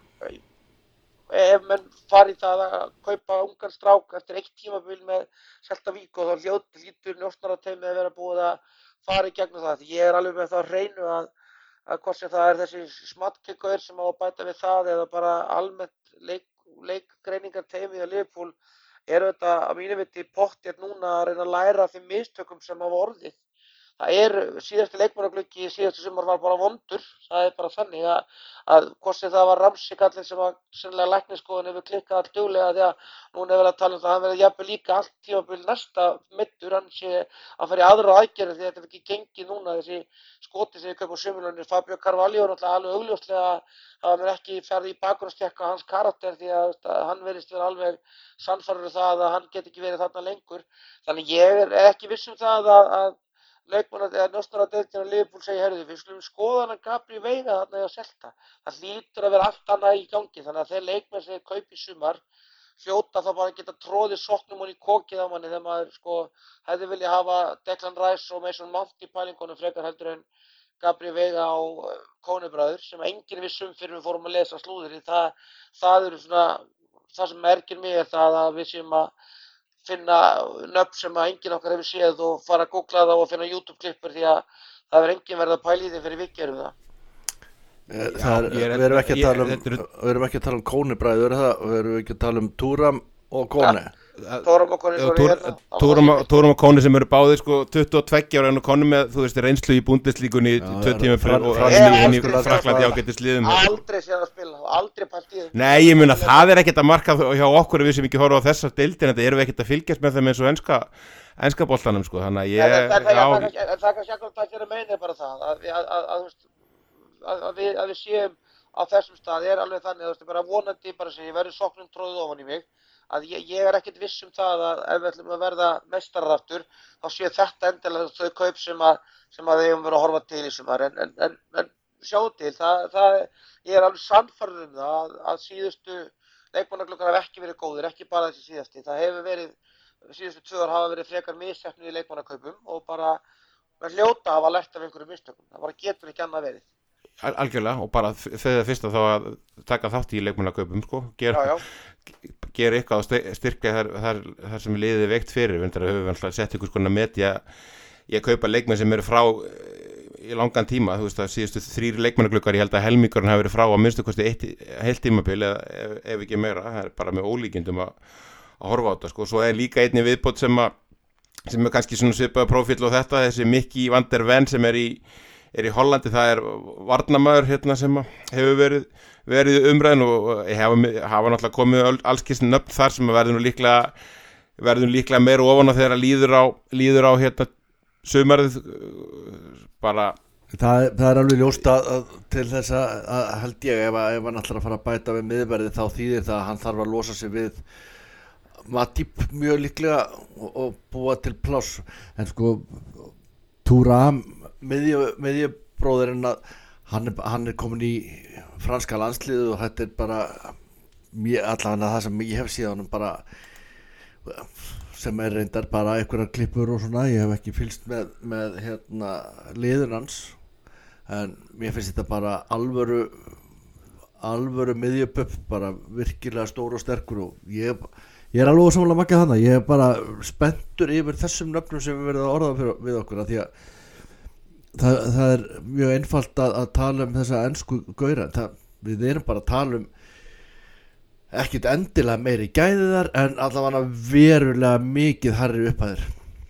ef menn fari í það að kaupa ungan strák eftir eitt tímabil með Celta Vigo þá hljótt lítur njósnarateymið að vera búið að fara í gegnum það. Því ég er alveg með það að hreinu að, að hvort sem það er þessi smattkikaur sem á að bæta við það eða bara almennt leik, leikgreiningarteymið að Liverpool eru þetta að mínu viti pottþétt núna að reyna að læra af þeim mistökum sem hafa orðið. Það er síðasti leikmannagluggi síðastu sumar var bara vondur, það er bara þannig að, að hvort sem það var Ramsey kallinn sem að sennilega læknisskoðun hefur klikkað allt duglega því að núna er verið að tala um það að hann verði jafnvel líka allt tímabil næsta meiddur, hann sé að fara í aðra aðgerðir því að þetta er ekki gengið núna þessi skoti sem við kaupum á sumilunni. Fabio Carvalho er náttúrulega alveg augljóslega að hann ekki ferði í bakgrunnstekka hans karakter því að, að hann verðist vera alveg sannfærður um það að hann get ekki verið þarna lengur. Þannig ég er ekki viss um það að, að leikmann eða njósnaradeildin á Liverpool segja herðu við skulum skoða hann Gabriel Veiga þarna hjá Celta. Það hlýtur að vera allt annað í gangi þannig að þeir leikmenn sem þeir kaupa í sumar hljóta þá bara geta tróðið sóknum hann í kokið á manni þegar maður sko hefði vilja hafa Declan Rice og Mason Mount í pælingunum frekar heldur en Gabriel Veiga á Kónubræður sem enginn vissum fyrir við fórum að lesa slúðurinn. Það, það eru svona það sem merkir mig er það að við séum að finna nöfn sem að enginn okkar hefur séð og fara að googla það og finna YouTube-klippur því að það verður enginn verið að pæla í því fyrir við gerum það. Það er, við erum ekki að tala um, við erum ekki að tala um Kónubræður, við erum ekki að tala um Thuram og Kone. Ja, Thuram og Kone, sorry, hérna. Thuram og Kone sem eru báðir sko tuttugu og tveggja ára en Kone með, þú veist, reynslu í Bundesligunni tvö tíma fyrir og inn í Fraklandi ágætis liðum. Aldrei séð að spila og aldrei pælt í því. Nei, ég mun að það er ekkert að marka hjá okkur við sem ekki horfa á þessar deildir, en þetta erum við ekkert að fylgjast með þeim eins og enska enska boltanum sko, þannig að ég en það er kannski akkurat það að meina bara það að við að við séum á þessum stað er alveg þannig að bara vonandi bara sem ég verður sóknum tróðið ofan í mig að ég, ég er ekkert viss um það að ef við ætlum að verða meistarar aftur þá sé þetta endilega þau kaup sem að sem að við höfum verið að horfa til í sumar en, en, en, en sjá til það, það ég er alveg sannfærður um það að, að síðustu leikmannagluggar hafa ekki verið góðir, ekki bara þessi síðasti. Það hefur verið síðustu tvö ár hafa verið frekar misheppnir í leikmannakaupum og bara með hljóta hafa lært af einhverju mistökum. Það bara getur ekki annað verið. Al- algjörlega og bara þegar fyrsta þá að taka þátt í leikmannakaupum sko, gera gera eitthvað og styrkja þar, þar, þar sem liðið veikt fyrir, við höfum alltaf sett ykkur skona met í að kaupa leikmenn sem eru frá í langan tíma, þú veist að síðustu þrýr leikmannagluggar ég held að helmingurinn hafi verið frá að minnstu kosti eitt heilt tímabil eða ef, ef ekki meira, það er bara með ólíkindum að, að horfa á þetta sko, svo er líka einni viðbót sem að sem er kannski svona svipaða prófíll og þetta, þessi Mickey van der Ven sem er í er í Hollandi, það er varnarmaður hérna sem hefur verið, verið umræðin og hafa, hafa náttúrulega komið allskist nöfn þar sem verður nú líklega verður líklega meira ofan á þegar líður á líður á hérna sumarið bara það, það er alveg ljóst að, að til þess að, að held ég ef, ef hann ætlar að fara að bæta við miðverði þá þýðir það að hann þarf að losa sig við Matip mjög líklega og, og búa til pláss en sko Thuram miðjubróðurinn að hann er, hann er komin í franska landsliðu og þetta er bara mjög, allavega það sem ég hef síðan bara sem er reyndar bara einhverjar klippur og svona, ég hef ekki fylgst með, með hérna liðun hans en mér finnst þetta bara alvöru alvöru miðjubupp, bara virkilega stór og sterkur og ég, ég er alveg ósamlega makkað þannig, ég er bara spenntur yfir þessum nöfnum sem við verðum að orða fyrir, við okkur að því að Það, það er mjög einfalt að, að tala um þessa ensku gaura það, við erum bara að tala um ekkert endilega meiri gæðiðar en allavega verulega mikið harri upphæðir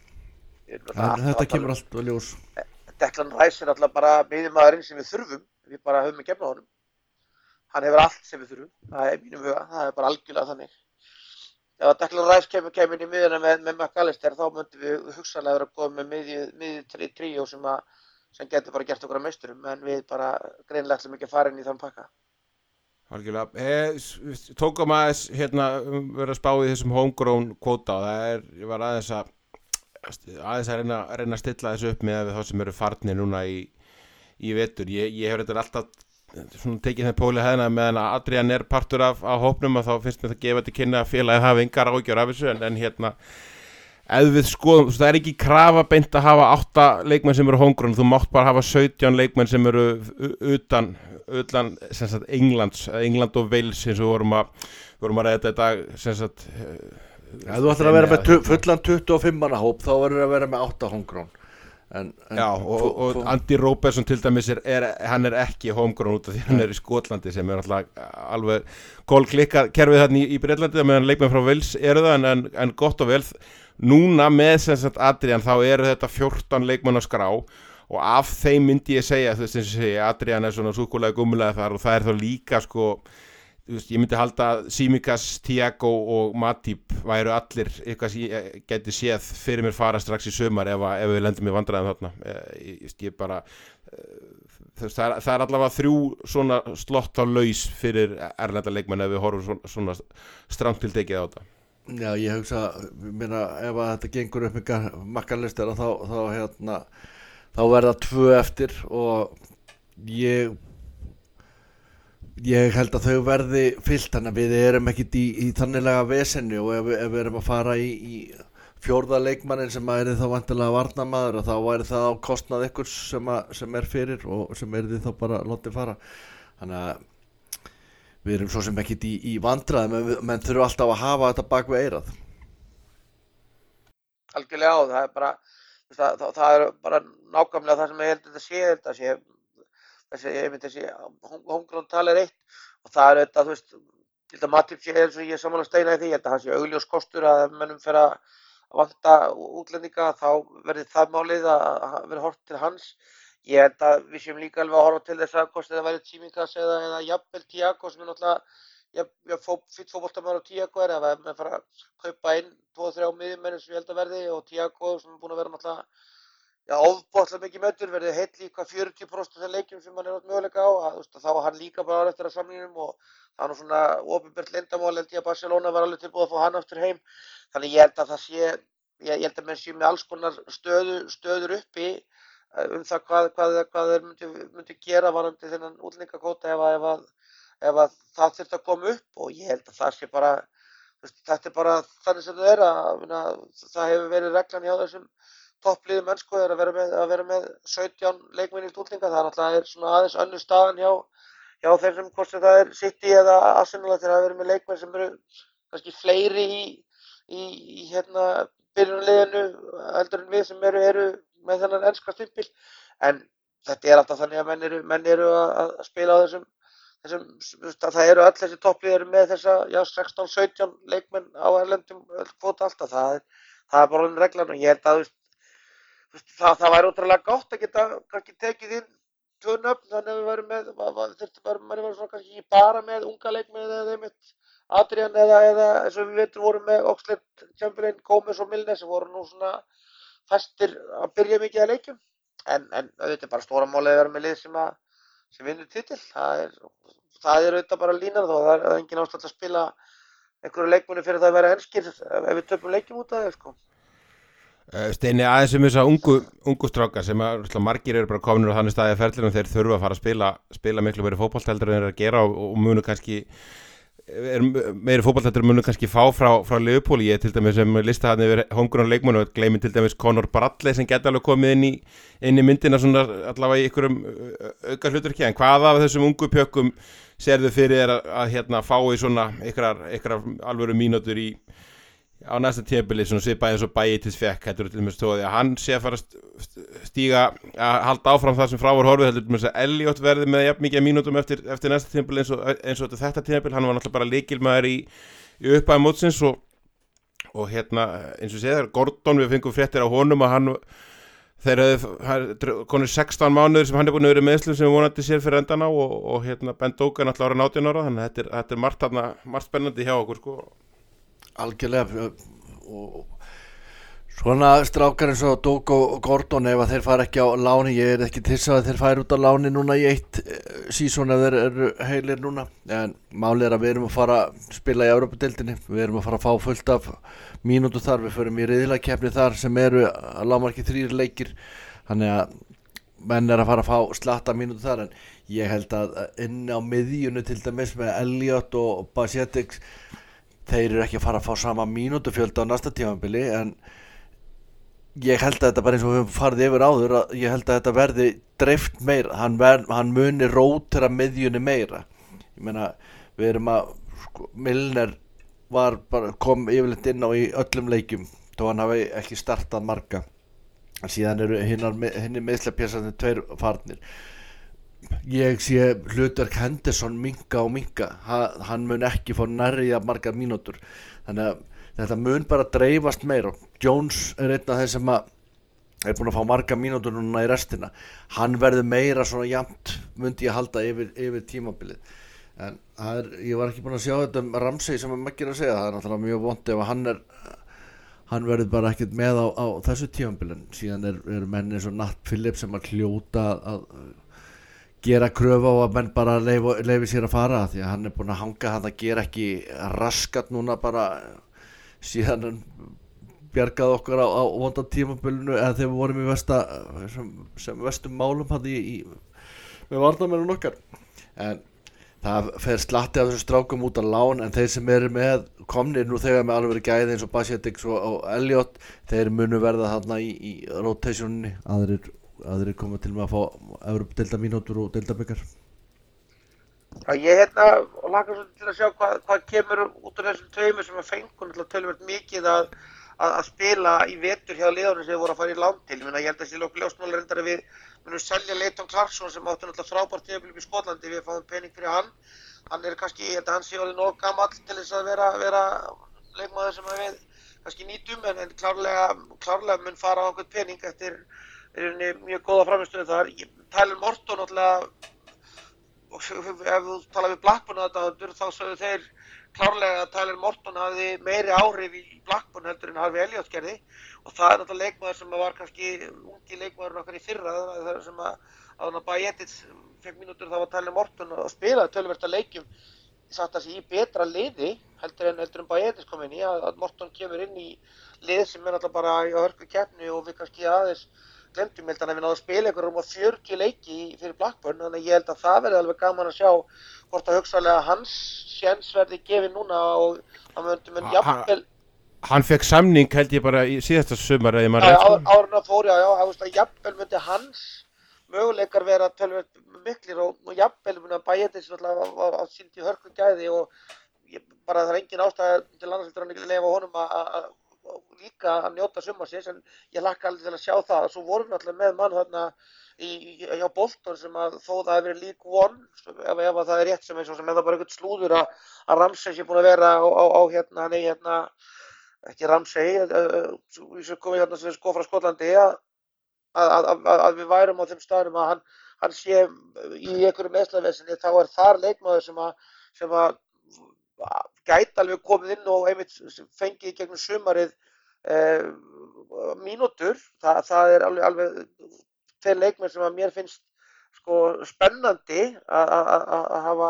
en þetta kemur allt að ljós. Declan Rice er alltaf bara miðjumaðurinn sem við þurfum við bara höfum ekki efna á honum hann hefur allt sem við þurfum, það er mínum huga það er bara algjörlega þannig ef að Declan Rice kemur, kemur inn í miðjuna með, með McAllister þá myndum við hugsanlega vera að góða með miðju, miðju tríó sem að sem getur bara gert okkur að meisturum en við bara greinilega ætlum ekki að fara inn í þann pakka. Algjörlega, eh, tókum aðeins hérna verið að spá í þessum homegrown kvóta og það er, ég var aðeins að aðeins að reyna, reyna að stilla þessu upp með þá sem eru farnir núna í, í vetur. Ég, ég hefur þetta alltaf svona tekið þeim póli hæðina meðan að Adrian er partur af, af hópnum og þá finnst mér það gefa þetta kynna að félagið hafa engar ágjör af þessu en, en hérna ef við skoðum, það er ekki krafa beint að hafa átta leikmenn sem eru homegrown, þú mátt bara hafa sautján leikmenn sem eru utan, utan sem sagt Englands, England og Wales eins og vorum að, vorum að ræða þetta í dag sem sagt ja, þú ætlar að vera með tu- fullan tuttugu og fimm manna hóp þá verður að vera með átta homegrown en, en já og, og, og Andy Robertson til dæmis er, er, hann er ekki homegrown út af því hann er í Skotlandi sem er alltaf alveg kólklikka kerfið þarna í, í Breitlandi meðan leikmenn frá Wales eru það en, en, en gott og vel núna með sem sagt Adrian þá eru þetta fjórtán leikmenn á skrá og af þeim myndi ég segja þú veist eins og segja Adrian er svona súkulega gummulega þar og það er þá líka sko þú veist ég myndi halda að Tsimikas, Thiago og Matip væru allir eitthvað sem ég geti séð fyrir mér fara strax í sumar ef, að, ef við lendum í vandræðum þarna ég, ég bara þú veist það er, það er allavega þrjú svona slott á laus fyrir erlenda leikmenn ef við horfum svona, svona strangt til tekið á þetta. Já, ég hugsa, minna, ef að þetta gengur upp með makkalistera þá, þá, hérna, þá verða tvö eftir og ég, ég held að þau verði fyllt, þannig að við erum ekkit í, í þanniglega vesenni og ef, ef við erum að fara í, í fjórða leikmannin sem að er þá vantilega varnarmaður og þá væri það á kostnað ykkur sem, að, sem er fyrir og sem er því þá bara látið fara. Þannig að við erum svo sem ekkit í, í vandræðum en við menn þurfum alltaf að hafa þetta bak við eyrað. Algjörlega og það er bara það, það, það er bara nákvæmlega það sem ég held að þetta sé þetta sé þessi, ég myndi þessi homegrown tala er eitt og það er þetta, þú veist, til þetta Matip sé eins og ég samanlega steina í því, ég held að það sé augljós kostur að mennum fer að vanta útlendinga þá verði það málið að verði horft til hans. Ég held að við séum líka alveg að horfa til þess að hvort það væri Tsimikas eða, eða jafnvel Thiago sem er náttúrulega jafn, jafn fó, fýtt fótboltamaður og Thiago er ef við fara að kaupa inn tvo þrjá miðjumennir sem ég held að verði og Thiago sem er búin að vera náttúrulega já, ofboðslega mikið meiddur verði heill í hvað fjörutíu prósent af þeim leikjum sem hann er átt möguleika á að, veist, þá var hann líka bara eftir að samningnum og það var nú svona opinbert leyndarmál held ég að Barcelona var alveg tilbúið að fá hann aftur heim þannig ég held að það sé ég, ég held að menn séu með alls konar stöðu, stöður uppi um það hvað, hvað, hvað þeir myndi, myndi gera varandi þennan útlendingakvóta ef, ef, ef, ef að það þurft að koma upp og ég held að það sé bara þetta er bara þannig sem það er að, að það hefur verið reglan hjá þessum toppliðum mennsku að vera með, að vera með sautján leikmenn í útlendinga það er náttúrulega svona aðeins önnur staðan hjá, hjá þeim sem hvort sem það er City eða Arsenal þegar það verið með leikmenn sem eru kannski fleiri í, í, í hérna byrjunarliðinu heldur en við sem eru, eru með þennan enska stimpil en þetta er alltaf þannig að menn eru, menn eru að spila á þessum, þessum það eru öll þessi topplið eru með þessa já, sextán sautján leikmenn á erlendum kvóta alltaf, það er, það er bara reglan og ég held að veist, það, það væri ótrúlega gott að geta kannski tekið inn tvö nöfn þannig að við værum með þurftum bara, manni var svona kannski bara með unga leikmenn eða þeim eitt Adrian eða, eða eins og við veitum vorum með Oxlade, Chamberlain, Gómez og Milner sem voru nú svona fastir að byrja mikið að leikjum en, en þetta er bara stóra málið að vera með lið sem, að, sem vinnur titil það er, það er auðvitað bara línan þó það er engin ástætt að spila einhverju leikmunni fyrir það að vera enskir ef við töpum leikjum út af það sko. Steini aðeins um þess að ungu, ungu strákar sem að margir eru bara kominir á þannig staði að ferðlunum þeir þurfa að fara að spila, spila miklu meiri fótbolta heldur en þeir eru að gera og, og munu kannski er meiri fótboltættur munu kannski fá frá, frá Liverpool ég til dæmis sem lista hann yfir homegrown leikmenn og gleymi til dæmis Conor Bradley sem geti alveg komið inn í, inn í myndina svona allavega í ykkurum auka hluturki en hvað af þessum ungu pjökkum serðu fyrir þér að, að hérna fái svona ykkurar, ykkurar alvöru mínútur í á næsta tímabili svona svipaði eins og Bæitis fekk heldur til dæmis stóði að hann sé að fara að stíga að halda áfram það sem frá var horfið heldur til dæmis að Elliot verði með jafn mikið mínútum eftir, eftir næsta tímabili eins og, eins og þetta tímabil hann var náttúrulega bara lykilmaður í, í upphæði mótsins og, og hérna eins og segir Gordon við fengum fréttir á honum að hann þeir hefði konur sextán mánuður sem hann er búin að vera meðslum sem vonandi sér fyrir endan á og, og hérna Ben Dogan náttúrulega ára átján ára þannig að þetta er, þetta er margt, hana, margt spennandi hjá okkur sko algjörlega og Svona strákar eins og Doug og Gordon, ef að þeir fara ekki á láni, ég er ekki tissað að þeir fara út á láni núna í eitt sísón ef þeir eru heilir núna, en málið er að við erum að fara að spila í Evrópudeildinni, við erum að fara að fá fullt af mínútu þar, við förum í riðlakeppni þar sem eru að lágmarki þrír leikir, þannig að menn er að fara að fá slatta mínútu þar, en ég held að inn á miðjunni til dæmis með Elliot og Bajcetic, þeir eru ekki að fara að fá sama mínútufjölda á næsta tímabili, en ég held að þetta bara eins og við höfum farið yfir áður að ég held að þetta verði dreift meira, hann, ver, hann muni rótera miðjunni meira, ég meina við erum að sko, Milner var bara, kom yfirleitt inn á í öllum leikjum þó hann hafi ekki startað marga, en síðan eru hinni meðslapjæsarnir tveir farnir. Ég sé hlutverk Henderson minka og minka, ha, hann mun ekki fá nærri að margar mínútur, þannig að þetta mun bara dreifast meira. Jones er einn af þeir sem að er búin að fá marga mínútur núna í restina, hann verður meira svona jafnt, myndi ég halda yfir, yfir tímabilið, en það er, ég var ekki búin að sjá þetta um Ramsey sem að maður að segja, það er náttúrulega mjög vont ef hann er hann verður bara ekkert með á, á þessu tímabilið, síðan er, er menn eins og Nat Phillips sem að hljóta að gera kröfu á að menn bara leifi, leifi sér að fara, því að hann er búin að hanga, hann að gera ekki raskat núna bara síðan hann bjargaði okkur á, á vonda tímabilinu eða þegar við vorum í vesta sem, sem vestum málum hann í, í með varnarmennum okkar, en það fer slatti af þessu strákum út á lán, en þeir sem eru með komnir nú þegar með alveg gæði eins og Bajcetic og, og Elliot, þeir munu verða þarna í, í rotationinni, aðrir, aðrir koma til með að fá Evrópudeilda mínútur og deildabikar. Já, ég hérna og laka svolítið til að sjá hvað, hvað kemur út úr þessum tveimur sem að fengun töluvert mikið að, að, að spila í vetur hjá liðunum sem við vorum að fara í lán til. Ég, ég held að sé okkur ljósmála reyndar að við munum selja Leighton Clarkson sem átti náttúrulega frábært tímabil upp í Skotlandi, við fáum pening fyrir hann. Hann er kannski, ég held að hann sé alveg nóg gamall til þess að vera, vera leikmaður sem við kannski nýtum, en, en klárlega, klárlega mun fara á einhvern pening eftir mjög góða frammistöðu þar. Tyler Morton náttúrulega, og ef þú talar við Blackburn að þetta, þá sögðu þeir klárlega að Tyler Morton hafði meiri áhrif í Blackburn heldur en Harvey Elliott gerði, og það er náttúrulega leikmaður sem var kannski ungi leikmaður okkar í fyrra, það sem að að Bajcetic fekk mínútur, þá var Tyler Morton að spila töluvert að leikjum satt að sé í betra liði heldur en heldur en Bajcetic kom inn í, að, að Morton kemur inn í lið sem er náttúrulega bara í hörku keppni og við kannski aðeins glemtum, held að við náðum að spila ykkur um fjörutíu leiki fyrir Blackburn, þannig að ég held að það verði alveg gaman að sjá hvort að hugsanlega hans séns verði gefið núna og hann myndi mun jafnvel. Hann fekk samning held ég bara í síðasta sumar eða maður rétt. Já, árið að fór, já, já, að jafnvel myndi hans möguleikar vera tölvöld miklir og, og jafnvel myndi að Bajcetic náttúrulega á sínt í hörku gæði og ég, bara það er engin ástæða til annars heldur hann ekki leifa honum að og líka að njóta sumarsins, en ég hlakka alveg til að sjá það. Svo vorum við alltaf með mann þarna í, hjá Bolton sem að þó það hefur verið League One, ef, ef það er rétt sem eins og sem eða bara eitthvað slúður að, að Ramsey sé búin að vera á, á, á hérna, hann er hérna, ekki Ramsey, við sem komum hérna sem sko frá Skotlandi, að, að, að, að við værum á þeim staðnum að hann, hann sé í einhverju meðslavesinni, þá er þar leikmaður sem að, sem að gæti alveg komið inn og einmitt fengið í gegnum sumarið eh, mínútur, Þa, það er alveg, alveg þeir leikmenn sem að mér finnst sko spennandi að hafa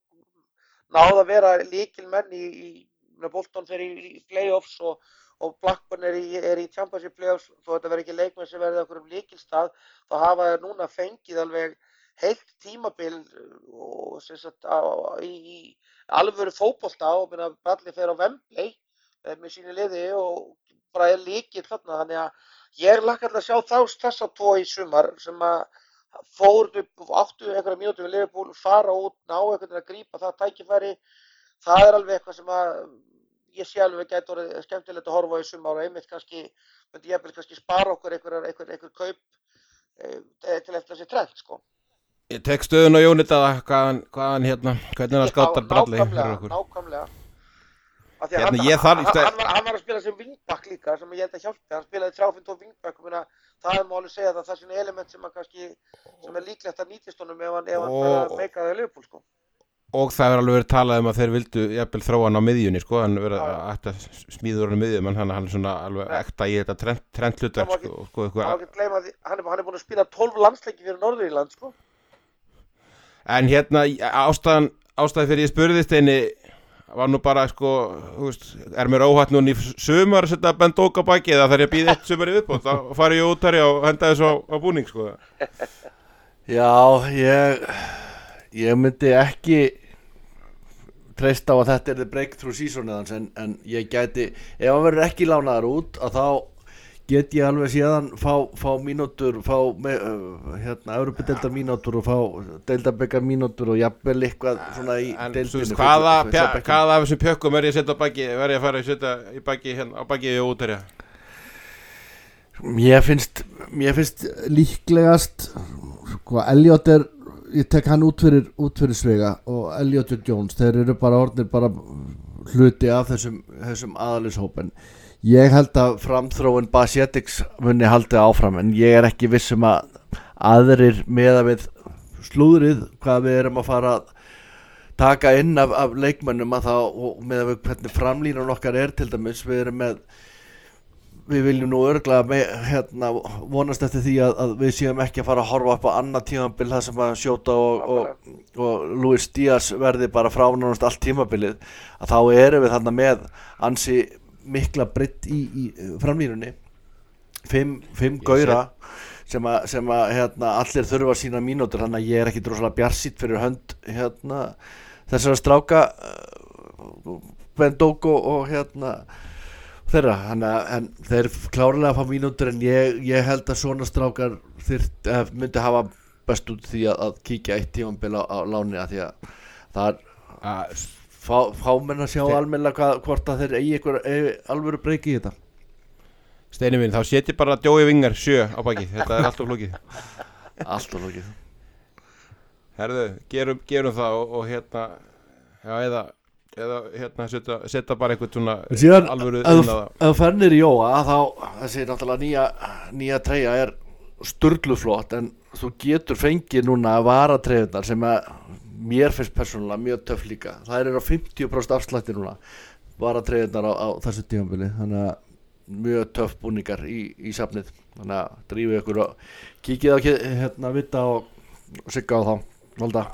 náð að vera lykilmenn í, í Bolton fyrir í playoffs og, og Blackburn er í, er í Championship playoffs, þó þetta verður ekki leikmenn sem verður okkur um lykilstað, þá hafa þeir núna fengið alveg heilt tímabil og sem sagt á, í, í alvöru fótbolta og minna Bradley fer á Wembley með sínu liði og bara er líkill þarna, þannig að ég hlakka til að sjá þá þessa tvo í sumar sem að fóru áttu einhverja mínútur við Liverpool, fara út, ná einhvern veginn að grípa það tækifæri, það er alveg eitthvað sem að ég sé alveg gæti orðið skemmtilegt að horfa á í sumar og einmitt kannski, myndi ég kannski spara okkur einhver, einhver, einhver kaup e, til eftir þessi trend sko. Ég tek stöðun á Jónita hvaðan, hvaðan hérna, hvernig hann skáttar Bradley fyrir okkur. Nákvæmlega, nákvæmlega. Hérna, hann, ég þarf, hann, hann, var, hann var að spila sem wingback líka sem ég held að hjálpi, hann spilaði þrjátíu og wingback og minna, það er má alveg segja að það er svona element sem, kannski, sem er líklegt að nýtist honum ef hann, ef hann oh. meikaði að Liverpool sko. og það er alveg verið talað um að þeir vildu jafnvel þróa hann á miðjunni sko, hann verið að ætta smíður hann á miðjum en hann er svona alveg ekta í þetta trend, trendhlutverk sko, sko, sko, hann, er, hann er búin að spila tólf landsleiki fyrir Norður-Írland sko. En hérna ástæðan ástæðan fyrir ég spurði Steini var nú bara sko, þú veist, er mér óhatt núna í sumar að setja Bendók á baki eða þarf ég að býða eitt sumar í viðbót þá fari ég út þar og henda þessu á, á búning sko. Já, ég ég myndi ekki treysta á að þetta er the breakthrough seasonið hans en, en ég gæti, ef hann verður ekki lánaðar út að þá get ég alveg síðan fá, fá mínútur fá með, uh, hérna Evrópudeildar mínútur og fá deildabekar mínútur og jafnvel eitthvað svona í en, deildinu hvaða, pja, hvaða af þessum pjökkum er ég að setja á baki verður ég að fara að setja í baki hérna, á baki og út herja mér finnst mér finnst líklegast sko Elliot er ég tek hann út fyrir, út fyrir Svega og Elliot og Jones, þeir eru bara orðnir bara hluti af þessum, þessum aðalishópen. Ég held að framþróun Bajetics muni haldið áfram en ég er ekki viss um að aðrir meða við slúðrið hvað við erum að fara að taka inn af, af leikmönnum að þá og meða við hvernig framlínun okkar er til dæmis, við erum með við viljum nú örglega með, hérna, vonast eftir því að, að við séum ekki að fara að horfa upp á annað tímabil það sem að Sjóta og, og, og Luis Díaz verði bara frá nánast allt tímabilið að þá erum við þarna með ansi mikla breidd í, í framlínunni fimm, fimm gauðra sem að, sem að hérna, allir þurfa sína mínútur þannig að ég er ekki drosalega bjarsýtt fyrir hönd hérna, þessara stráka Bendók og, og hérna þeirra, hana, en þeir klárlega að fá mínútur en ég, ég held að svona strákar þyrt, myndi hafa best út því að, að kíkja eitt tímabil á, á láni að því að það er að fá, fá menn að sjá almennilega hvort að þeir eigi einhver alvöru breyki í þetta. Steini minn, þá seti bara Jói Vingar sjö á baki, þetta er allt of flókið. Allt of flókið. Herðu, gerum, gerum það og, og hérna, já eða eða hérna setja, setja bara einhvern svona síðan, alvöru ef þú fennir í Jóa þá þessi náttúrulega nýja, nýja treyja er sturluflott en þú getur fengið núna varatreyjurnar sem að mér finnst persónulega mjög töff líka það eru á fimmtíu prósent afslætti núna varatreyjurnar á, á þessu tímabili þannig að mjög töff búningar í, í safnið þannig að drífið ykkur og kíkið á hérna vita og, og sigga á þá valda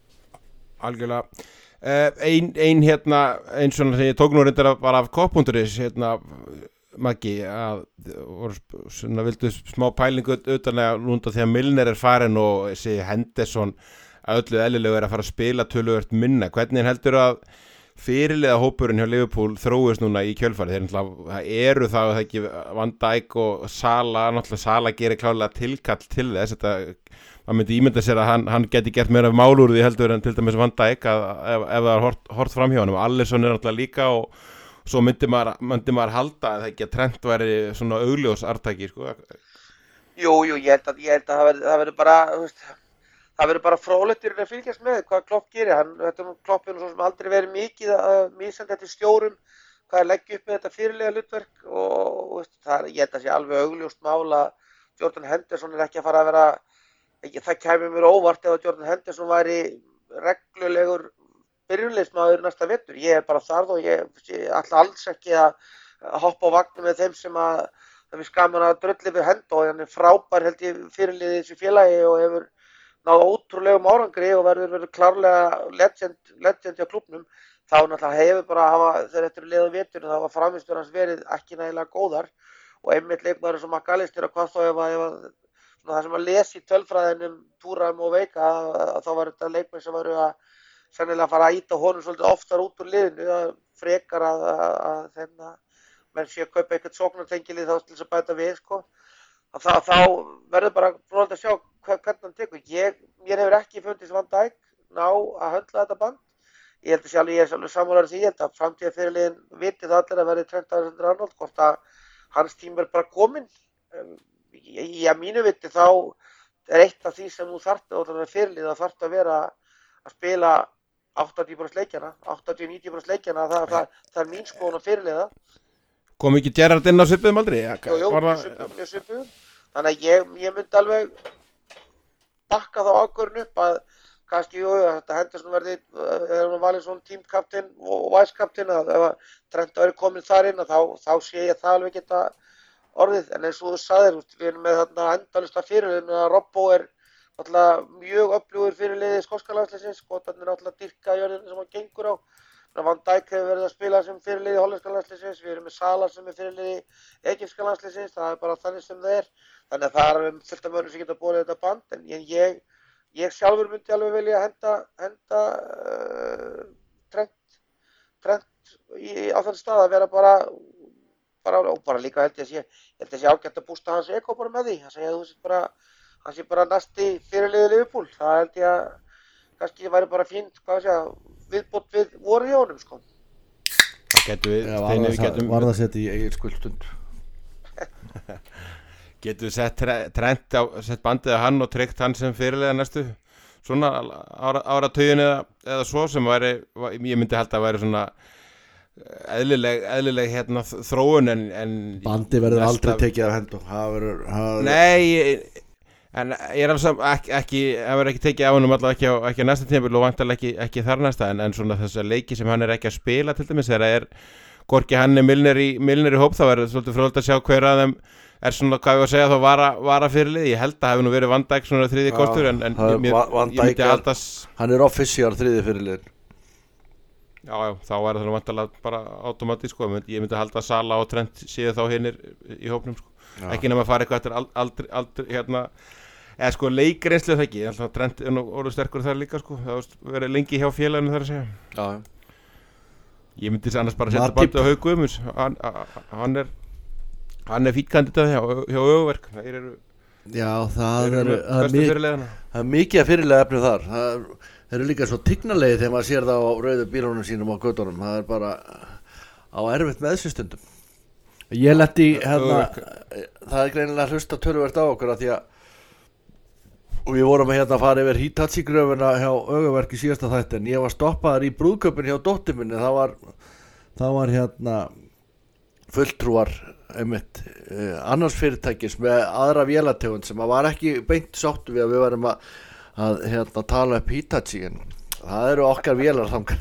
algjörlega Uh, ein, ein hérna einn svona sem ég tók nú reyndar bara af kopp.is hérna Maggi að svona vildu smá pælingu utan að núnda því að Milner er farin og þessi Henderson að öllu eðlilegu er að fara að spila töluvert minna hvernig heldur að fyrirliða hópurinn hjá Liverpool þróist núna í kjölfari þeir náttúrulega eru það að það ekki Van Dijk og Sala náttúrulega Sala gerir klárlega tilkall til þess þetta maður myndi ímynda sér að hann, hann geti gert meira mál úr því heldur en til dæmis Van Dijk að ef, ef það er hort, hort fram hjá hann og Alisson er náttúrulega líka og svo myndi maður, myndi maður halda að það ekki að Trent væri svona augljós artaki sko. Jú, jú, ég held að, ég held að það verður, það verður bara veist, það verður bara fróðlegt að fylgjast með hvað Klopp gerir hann, þetta er Kloppinu svo sem aldrei verið mikið að mísenda þetta stjórum hvað er leggja upp með þetta fyrirlega hlutverk og veist, það, ég held að sé alveg augljóst mál að Jordan Henderson er ekki að fara að vera Ekki, það kæmi mér óvart ef að Jordan Henderson væri reglulegur byrjunleismaður næsta vetur. Ég er bara þarð og ég ætla alls ekki að hoppa á vagnu með þeim sem að það er skaman að drölli við henda og hann er frábær held ég fyrirliði þessu félagi og hefur náð ótrúlegum árangri og verður, verður klárlega legend, legend hjá klúbnum. Þá náttúrulega hefur bara hafa þegar þetta er liða vetur þá var frammistur hans verið ekki nægilega góðar og einmitt leikmaður sem McAllister og hvað þá ef að, ef að það sem að lesa í tölfræðinum Túram og Veika að þá var þetta leikmenn sem varu að sennilega fara að íta honum svolítið oftar út úr liðinu að frekar að, að, að þennan menn sé að kaupa eitthvað sóknartengilið þá til þess að bæta við sko að það, þá verður bara fróðilegt að sjá hvað, hvernig hann tekur ég, mér hefur ekki fundist Van Dijk ná að höndla þetta band ég held að sjálf, ég er svolítið sammálar því ég held að framtíða fyrirliðin vitið allir að verði Trent Alexander-Arnold hvort að hans tíma er bara kominn í að mínu viti þá er eitt af því sem þú þarft og það er fyrirlið að þarft að vera að spila áttatíu prósent leikjana áttatíu til níutíu prósent leikjana það, það, það er mín skoðun að fyrirliða kom ekki Gerrard inn á svipuðum aldrei? Ja, jú, jú, mjög svipuðum þannig að ég, ég myndi alveg bakka þá ákvörðun upp að kannski, jú, þetta Henderson verði, er hann valinn svona tímkaptinn og vice-kaptinn, að ef að Trent væri komin þar inn, að þá, þá sé ég það alveg geta orðið, en eins og þú sagðir, við erum með þarna endalista fyrirliðum, að Robbo er náttúrulega mjög öflugur fyrirliði skoska landsliðsins, Skotarnir er náttúrulega dýrka jörðin sem hann gengur á. Van Dijk hefur verið að spila sem fyrirliði hollenska landsliðsins, við erum með Salah sem er fyrirliði egypska landsliðsins, það er bara þannig sem það er. Þannig að það er fullt af mönnum sem geta borið þetta band, en ég, ég sjálfur myndi alveg vilja henda, henda uh, Trent, Trent í, á þann stað að vera bara, bara, og bara líka held ég að sé, held ég að sé ágætt að bústa hans eko bara með því, hann segja að þú sé bara, hann sé bara næsti fyrirliði Liverpool, það held ég að kannski væri bara fínt, hvað sé að, viðbót við voru í honum, sko. Það getum við, Já, Steini, var við það getum, var það sett í eigin skuldstund. getum við sett tre- Trent á, sett bandið á hann og tryggt hann sem fyrirliða næstu svona ára, áratugin eða, eða svo sem væri, ég myndi halda að væri svona eðlileg, eðlileg hérna þróun en, en Bandi verður næsta- aldrei tekið af hendur. Það verður, það Nei, ég- en ég er alveg ekki, ekki, það verður ekki tekið af honum allavega ekki á, ekki á næsta tímabil og vantarlega ekki, ekki þar næsta en, en svona þessar leiki sem hann er ekki að spila til dæmis þegar það er hvorki hann er Milner í, Milner í hóp þá verður svolítið fróðilegt að sjá hver að þeim er svona, hvað ég var að segja, þá vara, vara fyrirlið ég held að hafi nú verið Van Dijk svona þriði Já, kostur en, en það er ég, mér, Van ég myndi Dijk er- halda s- hann er offisíar þriði fyrirliðin. já, já, þá er það vantarlega bara automatísk sko, ég myndi halda að Salah og Trent séu þá hinnir í hópnum sko. Já. ekki nema að fara eitthvað eftir aldrei, aldrei, aldrei hérna eða sko leikreinslu það ekki, alltaf Trent er nú orðið sterkur þar líka sko, það var verið lengi hjá félaginu þar að segja. Já, Ég myndi þess annars bara setja Matip. bandið á Hauk Guðmunds, hann, hann er hann er fínn kandidat hjá, hjá Öguverk, þeir eru, já það þeir er, eru það er, bestu mik fyrirliðana. það er mikið að fyrirlega efni þar. Það er, þeir eru líka svo tignalegi þegar maður sér það á rauðu bílunum sínum á göttunum. Það er bara á erfitt meðsystundum. Ég letti hérna, það er greinilega hlusta töluvert á okkur að því að og við vorum að hérna fara yfir Hitachi-gröfuna hjá Öguverk í síðasta þætti en ég var stoppaður í brúðkaupin hjá dóttur minni. Það var, það var hérna fulltrúar einmitt eh, annars fyrirtækis með aðra vélategund sem að var ekki beint sáttu við að við varum að, að hérna, tala upp Hitachi en það eru okkar vélar þangar.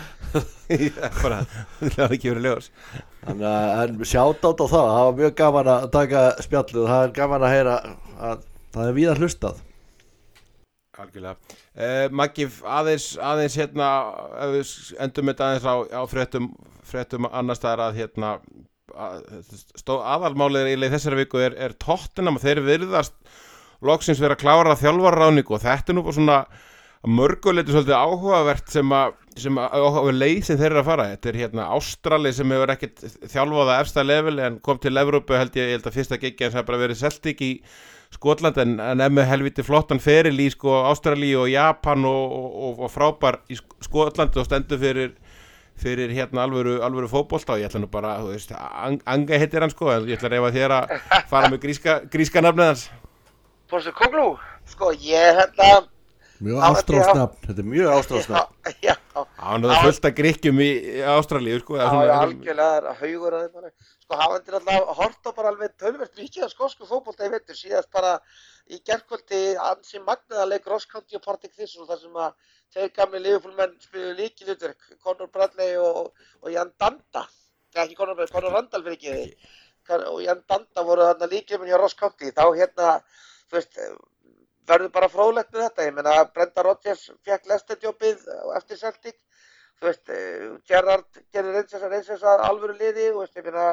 bara, það er ekki verið ljós. Þannig að en sjátt át á það, það var mjög gaman að taka spjallið, það er gaman að heyra að það er víða hlustað. Algjörlega. Uh, Maggi, aðeins, aðeins hérna, ef við endum þetta aðeins á, á fréttum, fréttum annars staðar að hérna, að, stó, aðalmálið í þessari viku er, er Tottenham og þeir virðast loksins vera að klára þjálfarráðningu og þetta er nú bara svona mörguleitur svolítið áhugavert sem að, sem að áhugaverð leið sem þeir eru að fara. Þetta er hérna Ástrali sem hefur ekkert þjálfað að efsta level en kom til Evrópu held ég, ég held að fyrsta giggi hans hefur bara verið Celtic í Skotland en, en er með helviti flottan feril í sko Ástralíu og Japan og, og, og frábær í Skotland og stendur fyrir, fyrir hérna alvöru, alvöru fótbolta og ég ætla nú bara, þú veist, Anga heitir hann sko, en ég ætla að reyfa þér að fara með gríska, gríska nafnið hans. Pórstur Koglu, sko ég hérna Mjög Já, ástráðsnafn, þetta er mjög ástráðsnafn. Já, já, Hann er það fullt að gríkjum í, í Ástralíu sko. já, svona, já, algjörlega, það er haugur að þeim. Sko, hafandi alltaf horta bara alveg tölvert mikið að skosku fótbolta í vetur, síðast bara í gærkvöldi ansi magnaða leik Ross County og Partick Thistle þar sem að tveir gamli Liverpool-menn spiluðu lykilhlutverk, Conor Bradley og, og Jan Danda, eða ekki Conor Bradley, Conor Randall fyrir ekki, og Jan Danda voru þarna lykilmenn hjá Ross County, þá hérna, þú veist, verður bara fróðlegt með þetta, ég meina Brendan Rodgers fekk Leicester-jobbið eftir Celtic, þú veist, Gerrard gerir Rangers að alvöru liði, og veist, ég meina,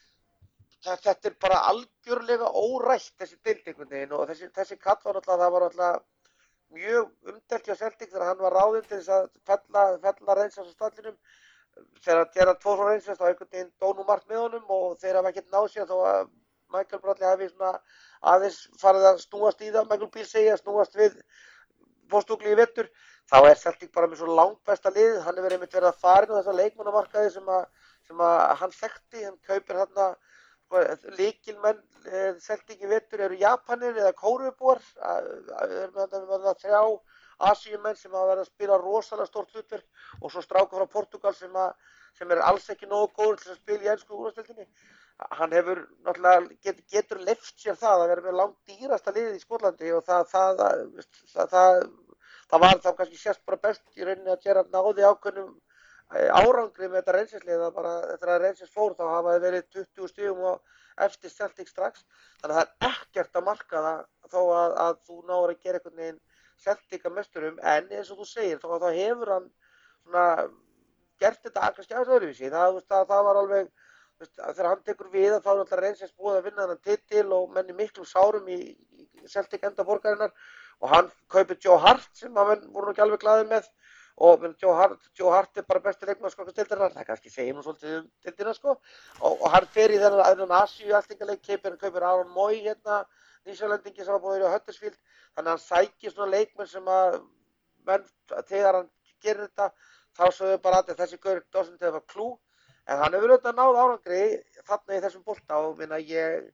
þetta er bara algjörlega órætt þessi deild einhvern veginn og þessi, þessi kall var alltaf, það var alltaf mjög umdelt hjá Celtic þegar hann var ráðinn til þess að fella, fella Rangers á stallinum, þegar Gerrard fór frá Rangers þá einhvern veginn dónu margt með honum og þeir hafa ekkert náð sér þó að Michael Bradley hafi svona aðeins farið að snúast í það, Michael Beale segja, snúast við Postugli í vetur, þá er Celtic bara með svo langt besta lið, hann hefur einmitt verið að fara inn á þessa leikmannamarkaði sem að, sem að hann þekkti, hann kaupir þarna lykilmenn Celtic í vetur eru Japanir eða Kóreubúar, er með þarna þrjá Asíumenn sem hafa verið að spila rosalega stórt hlutverk og svo strákur frá Portugal sem, að, sem er alls ekki nógu góður til að spila í ensku úrvalsdeildinni. Hann hefur náttúrulega get, getur leyft sér það að vera með langt dýrasta liðið í Skotlandi og það, það, það, það, það var þá kannski sérst bara best í rauninni að Gerrard náði ákveðnum árangri með þetta reynslislið að bara eftir að reynslis fór þá hafa það verið tuttugu stigum á eftir Celtic strax, þannig að það er ekkert að marka það þó að, að þú náður að gera einhvern veginn Celtic að mesturum, en eins og þú segir þá, þá hefur hann svona gert þetta kannski aðeins öðruvísi, það, það, það var alveg, veist, þegar hann tekur við að þá er alltaf reynsins búið að vinna þennan titil og menn í miklum sárum í, í Celtic enda borgarinnar og hann kaupir Joe Hart sem að menn voru ekki alveg glaðir með og menn, Joe, Hart, Joe Hart er bara besti leikmaður sko deildarinnar, það kannski segir nú svolítið um deildina sko og, og hann fer í þennan aðeins Asíu eltingaleik, kaupir, kaupir Aaron Moy hérna, nýsjálendingi sem var búin að vera á Huddersfield, þannig að hann sækir svona leikmenn sem að menn, þegar hann gerir þetta þá sögðu bara að þessi gaur doesn't have a clue, en hann hefur auðvitað náð árangri þarna í þessum bolta og minna ég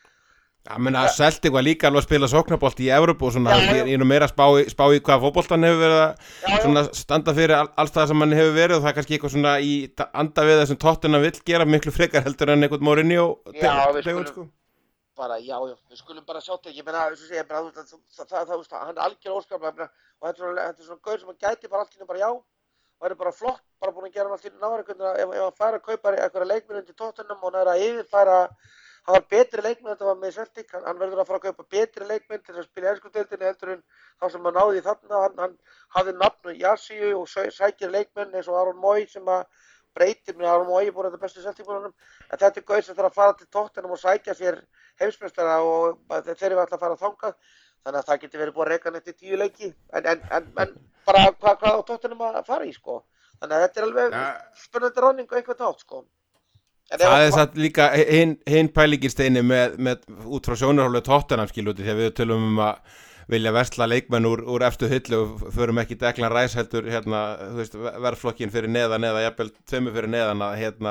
Já, menn að Celtic var líka alveg að spila sóknabolt í Evrópu og svona, ég er nú meira að spá í, spá í hvað fótboltan hefur verið að já, svona standa fyrir all, alls það sem hann hefur verið og það er kannski eitthvað svona í anda við þessum Tottenham vill gera miklu frekar heldur en einhvern Mourinho Já, við tegund, skulum sko. bara, já, já, við skulum bara sjá þetta, ég meina, þess að segja, bara, það, það, það, það, það, hann er algjör óskaplega og þetta er svona, þetta er svona gaur sem hann gæti bara allt í einu bara já og er bara flott, bara búin að gera hann allt í einu náður einhvern veginn, ef, ef hann fær að kaupa einhverja leikmenn til Tottenham og hann er að yfirfæra hann var betri leikmenn þetta var með Celtic, hann, hann verður að fara að kaupa betri leikmenn til að spila í ensku deildinni heldur en þá sem hann náði þarna, hann, hann hafði nafn í Asíu og sækir leikmenn eins og Aaron Moy sem að breytir með Aaron Moy búin þetta bestu Celtic-búinum, en þetta er gauð sem þarf að fara til Tottenham og sækja sér heimsmeistara og þeir eru alltaf að fara þangað, þannig að það getur verið búin að reka hann eftir tíu leiki, en, en, en, en bara hvað hva á Tottenham að fara í sko, þannig að þetta er alveg ja. spennandi ráðning og einhvern átt sko. En Það er satt líka hinn hin pælingirsteini með, með út frá sjónarhólu Tottenham skilúti þegar við tölum um að vilja versla leikmenn úr, úr efstu hillu og förum ekki Declan Rice heldur hérna, þú veist, verðflokkin fyrir neðan eða jafnvel tveimur fyrir neðan að hérna,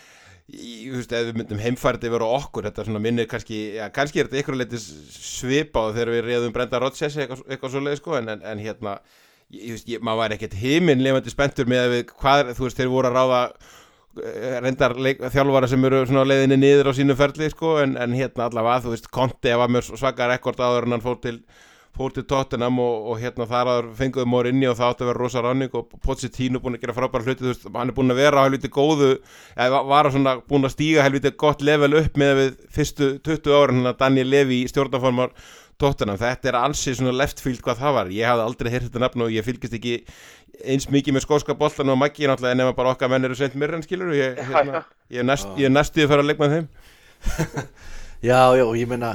í, þú veist, ef við myndum heimfærið yfir á okkur, þetta svona minnir kannski, já, kannski er þetta ykkur leiti svipað þegar við reyðum Brenda Rodgers eitthvað, eitthvað svo leið, sko, en, en, en hérna, ég, þú veist, ég, maður var ekkert himinlifandi spenntur með að við, hvað, þú veist, þeir voru að ráða reyndar leik, þjálfara sem eru svona á leiðinni niður á sínu ferli sko, en, en hérna allavega þú veist Conte var með svaka rekord áður en hann fór til, fór til Tottenham og, og hérna þar áður fenguðu Mourinho og það átti að vera rosa ráðning og Pochettino búin að gera frábæra hluti, þú veist, hann er búin að vera á helviti góðu, eða var svona búin að stíga helviti gott level upp með við fyrstu tuttugu árin hann að Daniel Levy í stjórnarformar Tottenham, þetta er ansið svona left field hvað það var, ég hafði aldrei heyrt þetta nafn og ég fylgist ekki eins mikið með skóska boltan og Maggi náttúrulega nema bara okkar menn eru seint mér en skilur ég, hérna, ég er næst, ég er næstuð að fara að leik með þeim Já, já, ég meina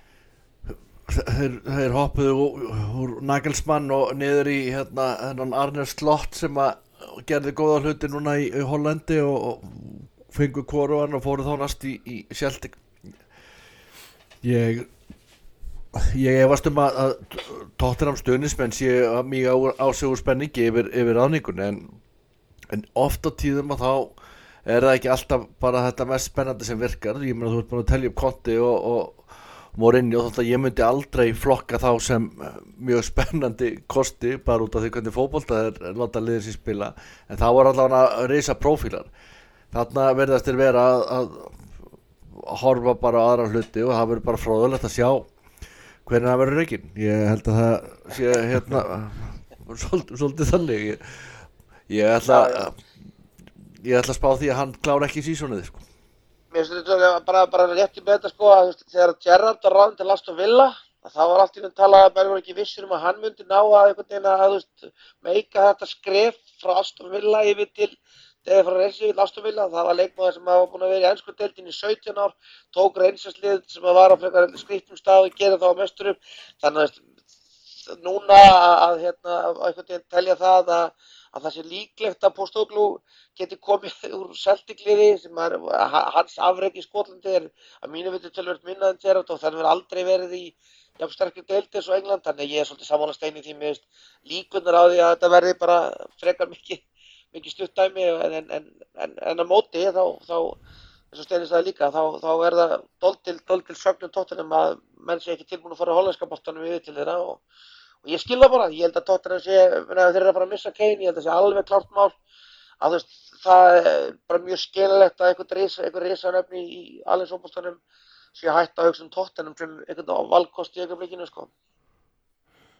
þeir, þeir hoppuðu úr, úr Nagelsmann og niður í hérna, hennan Arne Slot sem að gerði góða hluti núna í, í Hollandi og, og fengu hvoruðan og fóru þá næst í, í Celtic Ég Ég efast um að, að Tottenham stuðningsmenn sé mjög á sig úr spenningi yfir, yfir ráðningunni en, en oft á tíðum að þá er það ekki alltaf bara þetta mest spennandi sem virkar. Ég meina þú ert búin að telja upp Conte og, og Mourinho og þannig að ég myndi aldrei flokka þá sem mjög spennandi kosti bara út af því hvernig fótbolta er láta liðir sér spila en það voru allavega að risa prófílar. Þarna verðast þér vera að, að horfa bara á aðra hluti og það verður bara fróðulegt að sjá hvernig það verður reikinn. Ég held að það sé hérna svolítið, svolítið þannig. Ég, ég ætla að ég ætla að spá því að hann klára ekki sísonið sko. Mér finnst þetta bara, bara rétt í með þetta sko að þegar Gerrard var ráðinn til Aston Villa að það var allt í raun talað að menn voru ekki vissir um að hann myndi ná að einhvern veginn að þú veist meika þetta skref frá Aston Villa yfir til þegar frá Reynsli við Aston Villa, það var leikmaður sem var búin að vera í ensku deildinni í sautján ár, tók Reynslið sem var á frekar skrýttum stað og gerði þá á mesturum, þannig að núna að hérna einhvern veginn telja það að, að það sé líklegt að Postecoglou geti komið úr Celtic-liði sem er, hans afrek í Skotlandi er að mínu viti töluvert minna en Gerrard og þannig verður aldrei verið í jafn sterkri deild eins og England, þannig að ég er svolítið sammála Steini því mér líkurnar á því að þetta verði bara frekar mikið mikið stutt dæmi en, en, en, en að móti þá, þá eins og Steini sagði líka, þá, þá er það dálítil, dálítil sögnum Tottenham að menn sé ekki tilbúin að fara hollenska boltanum yfir til þeirra og, og ég skil það bara, ég held að Tottenham sé, þeir eru að fara að missa Kane, ég held að það sé alveg klárt mál að þú veist, það er bara mjög skiljanlegt að einhver risa, einhver risanöfni í allinsfótboltanum sé hætt að hugsa um Tottenham sem einhvern valkost í augnablikinu sko.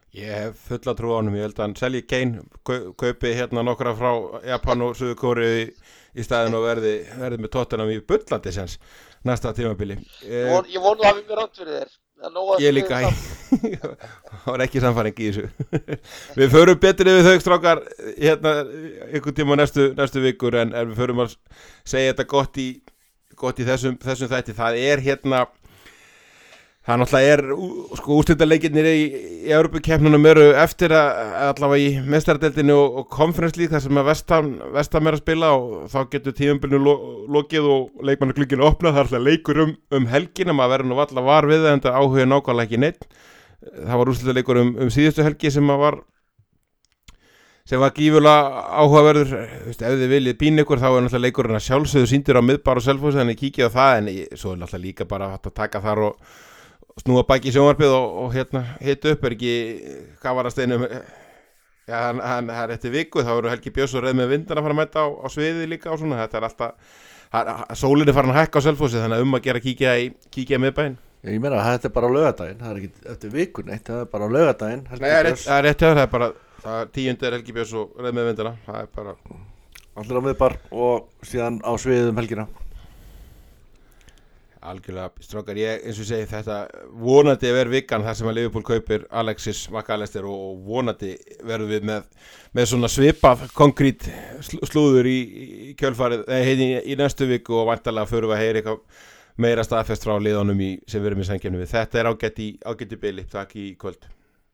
Ég hef fulla trú á honum, ég held að hann selji Kane, kaupi hérna nokkra frá Japan og Suður Kóreu í, í staðin og verði, verði með Tottenham í bullandi sens næsta tímabili. Ég, von, ég vonu að við mér rátt fyrir þér. Ég líka, það var ekki samfæring í þessu. Við förum betur yfir þau strákar hérna einhvern tíma næstu, næstu vikur en, en við förum að segja þetta gott í, gott í þessum, þessum þætti. Það er hérna Það náttúrulega er, sko, úrslitaleikirnir í, í Evrópukeppnunum eru eftir að allavega í meistaradeildinni og, og Conference League þar sem að Vestham, Vestham er að spila og þá getur tímabilinu lo, lokið og leikmannaglugginn opnað. Það er alltaf leikur um, um helgina, maður verður nú valla var við það en það áhuga nákvæmlega ekki neitt. Það var úrslitaleikur um, um síðustu helgi sem að var sem var gífulega áhugaverður. Ef þið viljið pína ykkur þá er náttúrulega leikurinn að sjálfsögðu sýndir á Miðbar og Selfossi þannig kíkið á það en svo er náttúrulega líka bara hægt að taka þar og snúa baki í sjónvarpið og, og hérna hita upp er ekki kafarasteinum já, hann, hann er eftir viku þá eru Helgi Björns og Reð með vindan að fara að mæta á, á sviði líka og svona, þetta er alltaf hann, sólin er farin að hækka á Selfossi þannig að um að gera kíkja í, kíkja í miðbæinn. Ég meina að þetta er bara á laugardaginn, það er ekki eftir vikun eitt, það er bara á laugardaginn. Nei, það er rétt, það er rétt, það er bara það er tíundi er Helgi Björns og Reð með vindana, það er bara allir á miðbar og síðan á sviðið um helgina. Algjörlega, strákar, ég eins og segi þetta vonandi er vikan þar sem að Liverpool kaupir Alexis McAllister og vonandi verðum við með, með svona svipað konkrít slúður í, í kjölfarið eða í, í næstu viku og væntanlega förum við að heyra eitthvað meira staðfest frá liðunum í, sem við erum í sænginu við. Þetta er ágætt í, ágætt í bili, takk í kvöld.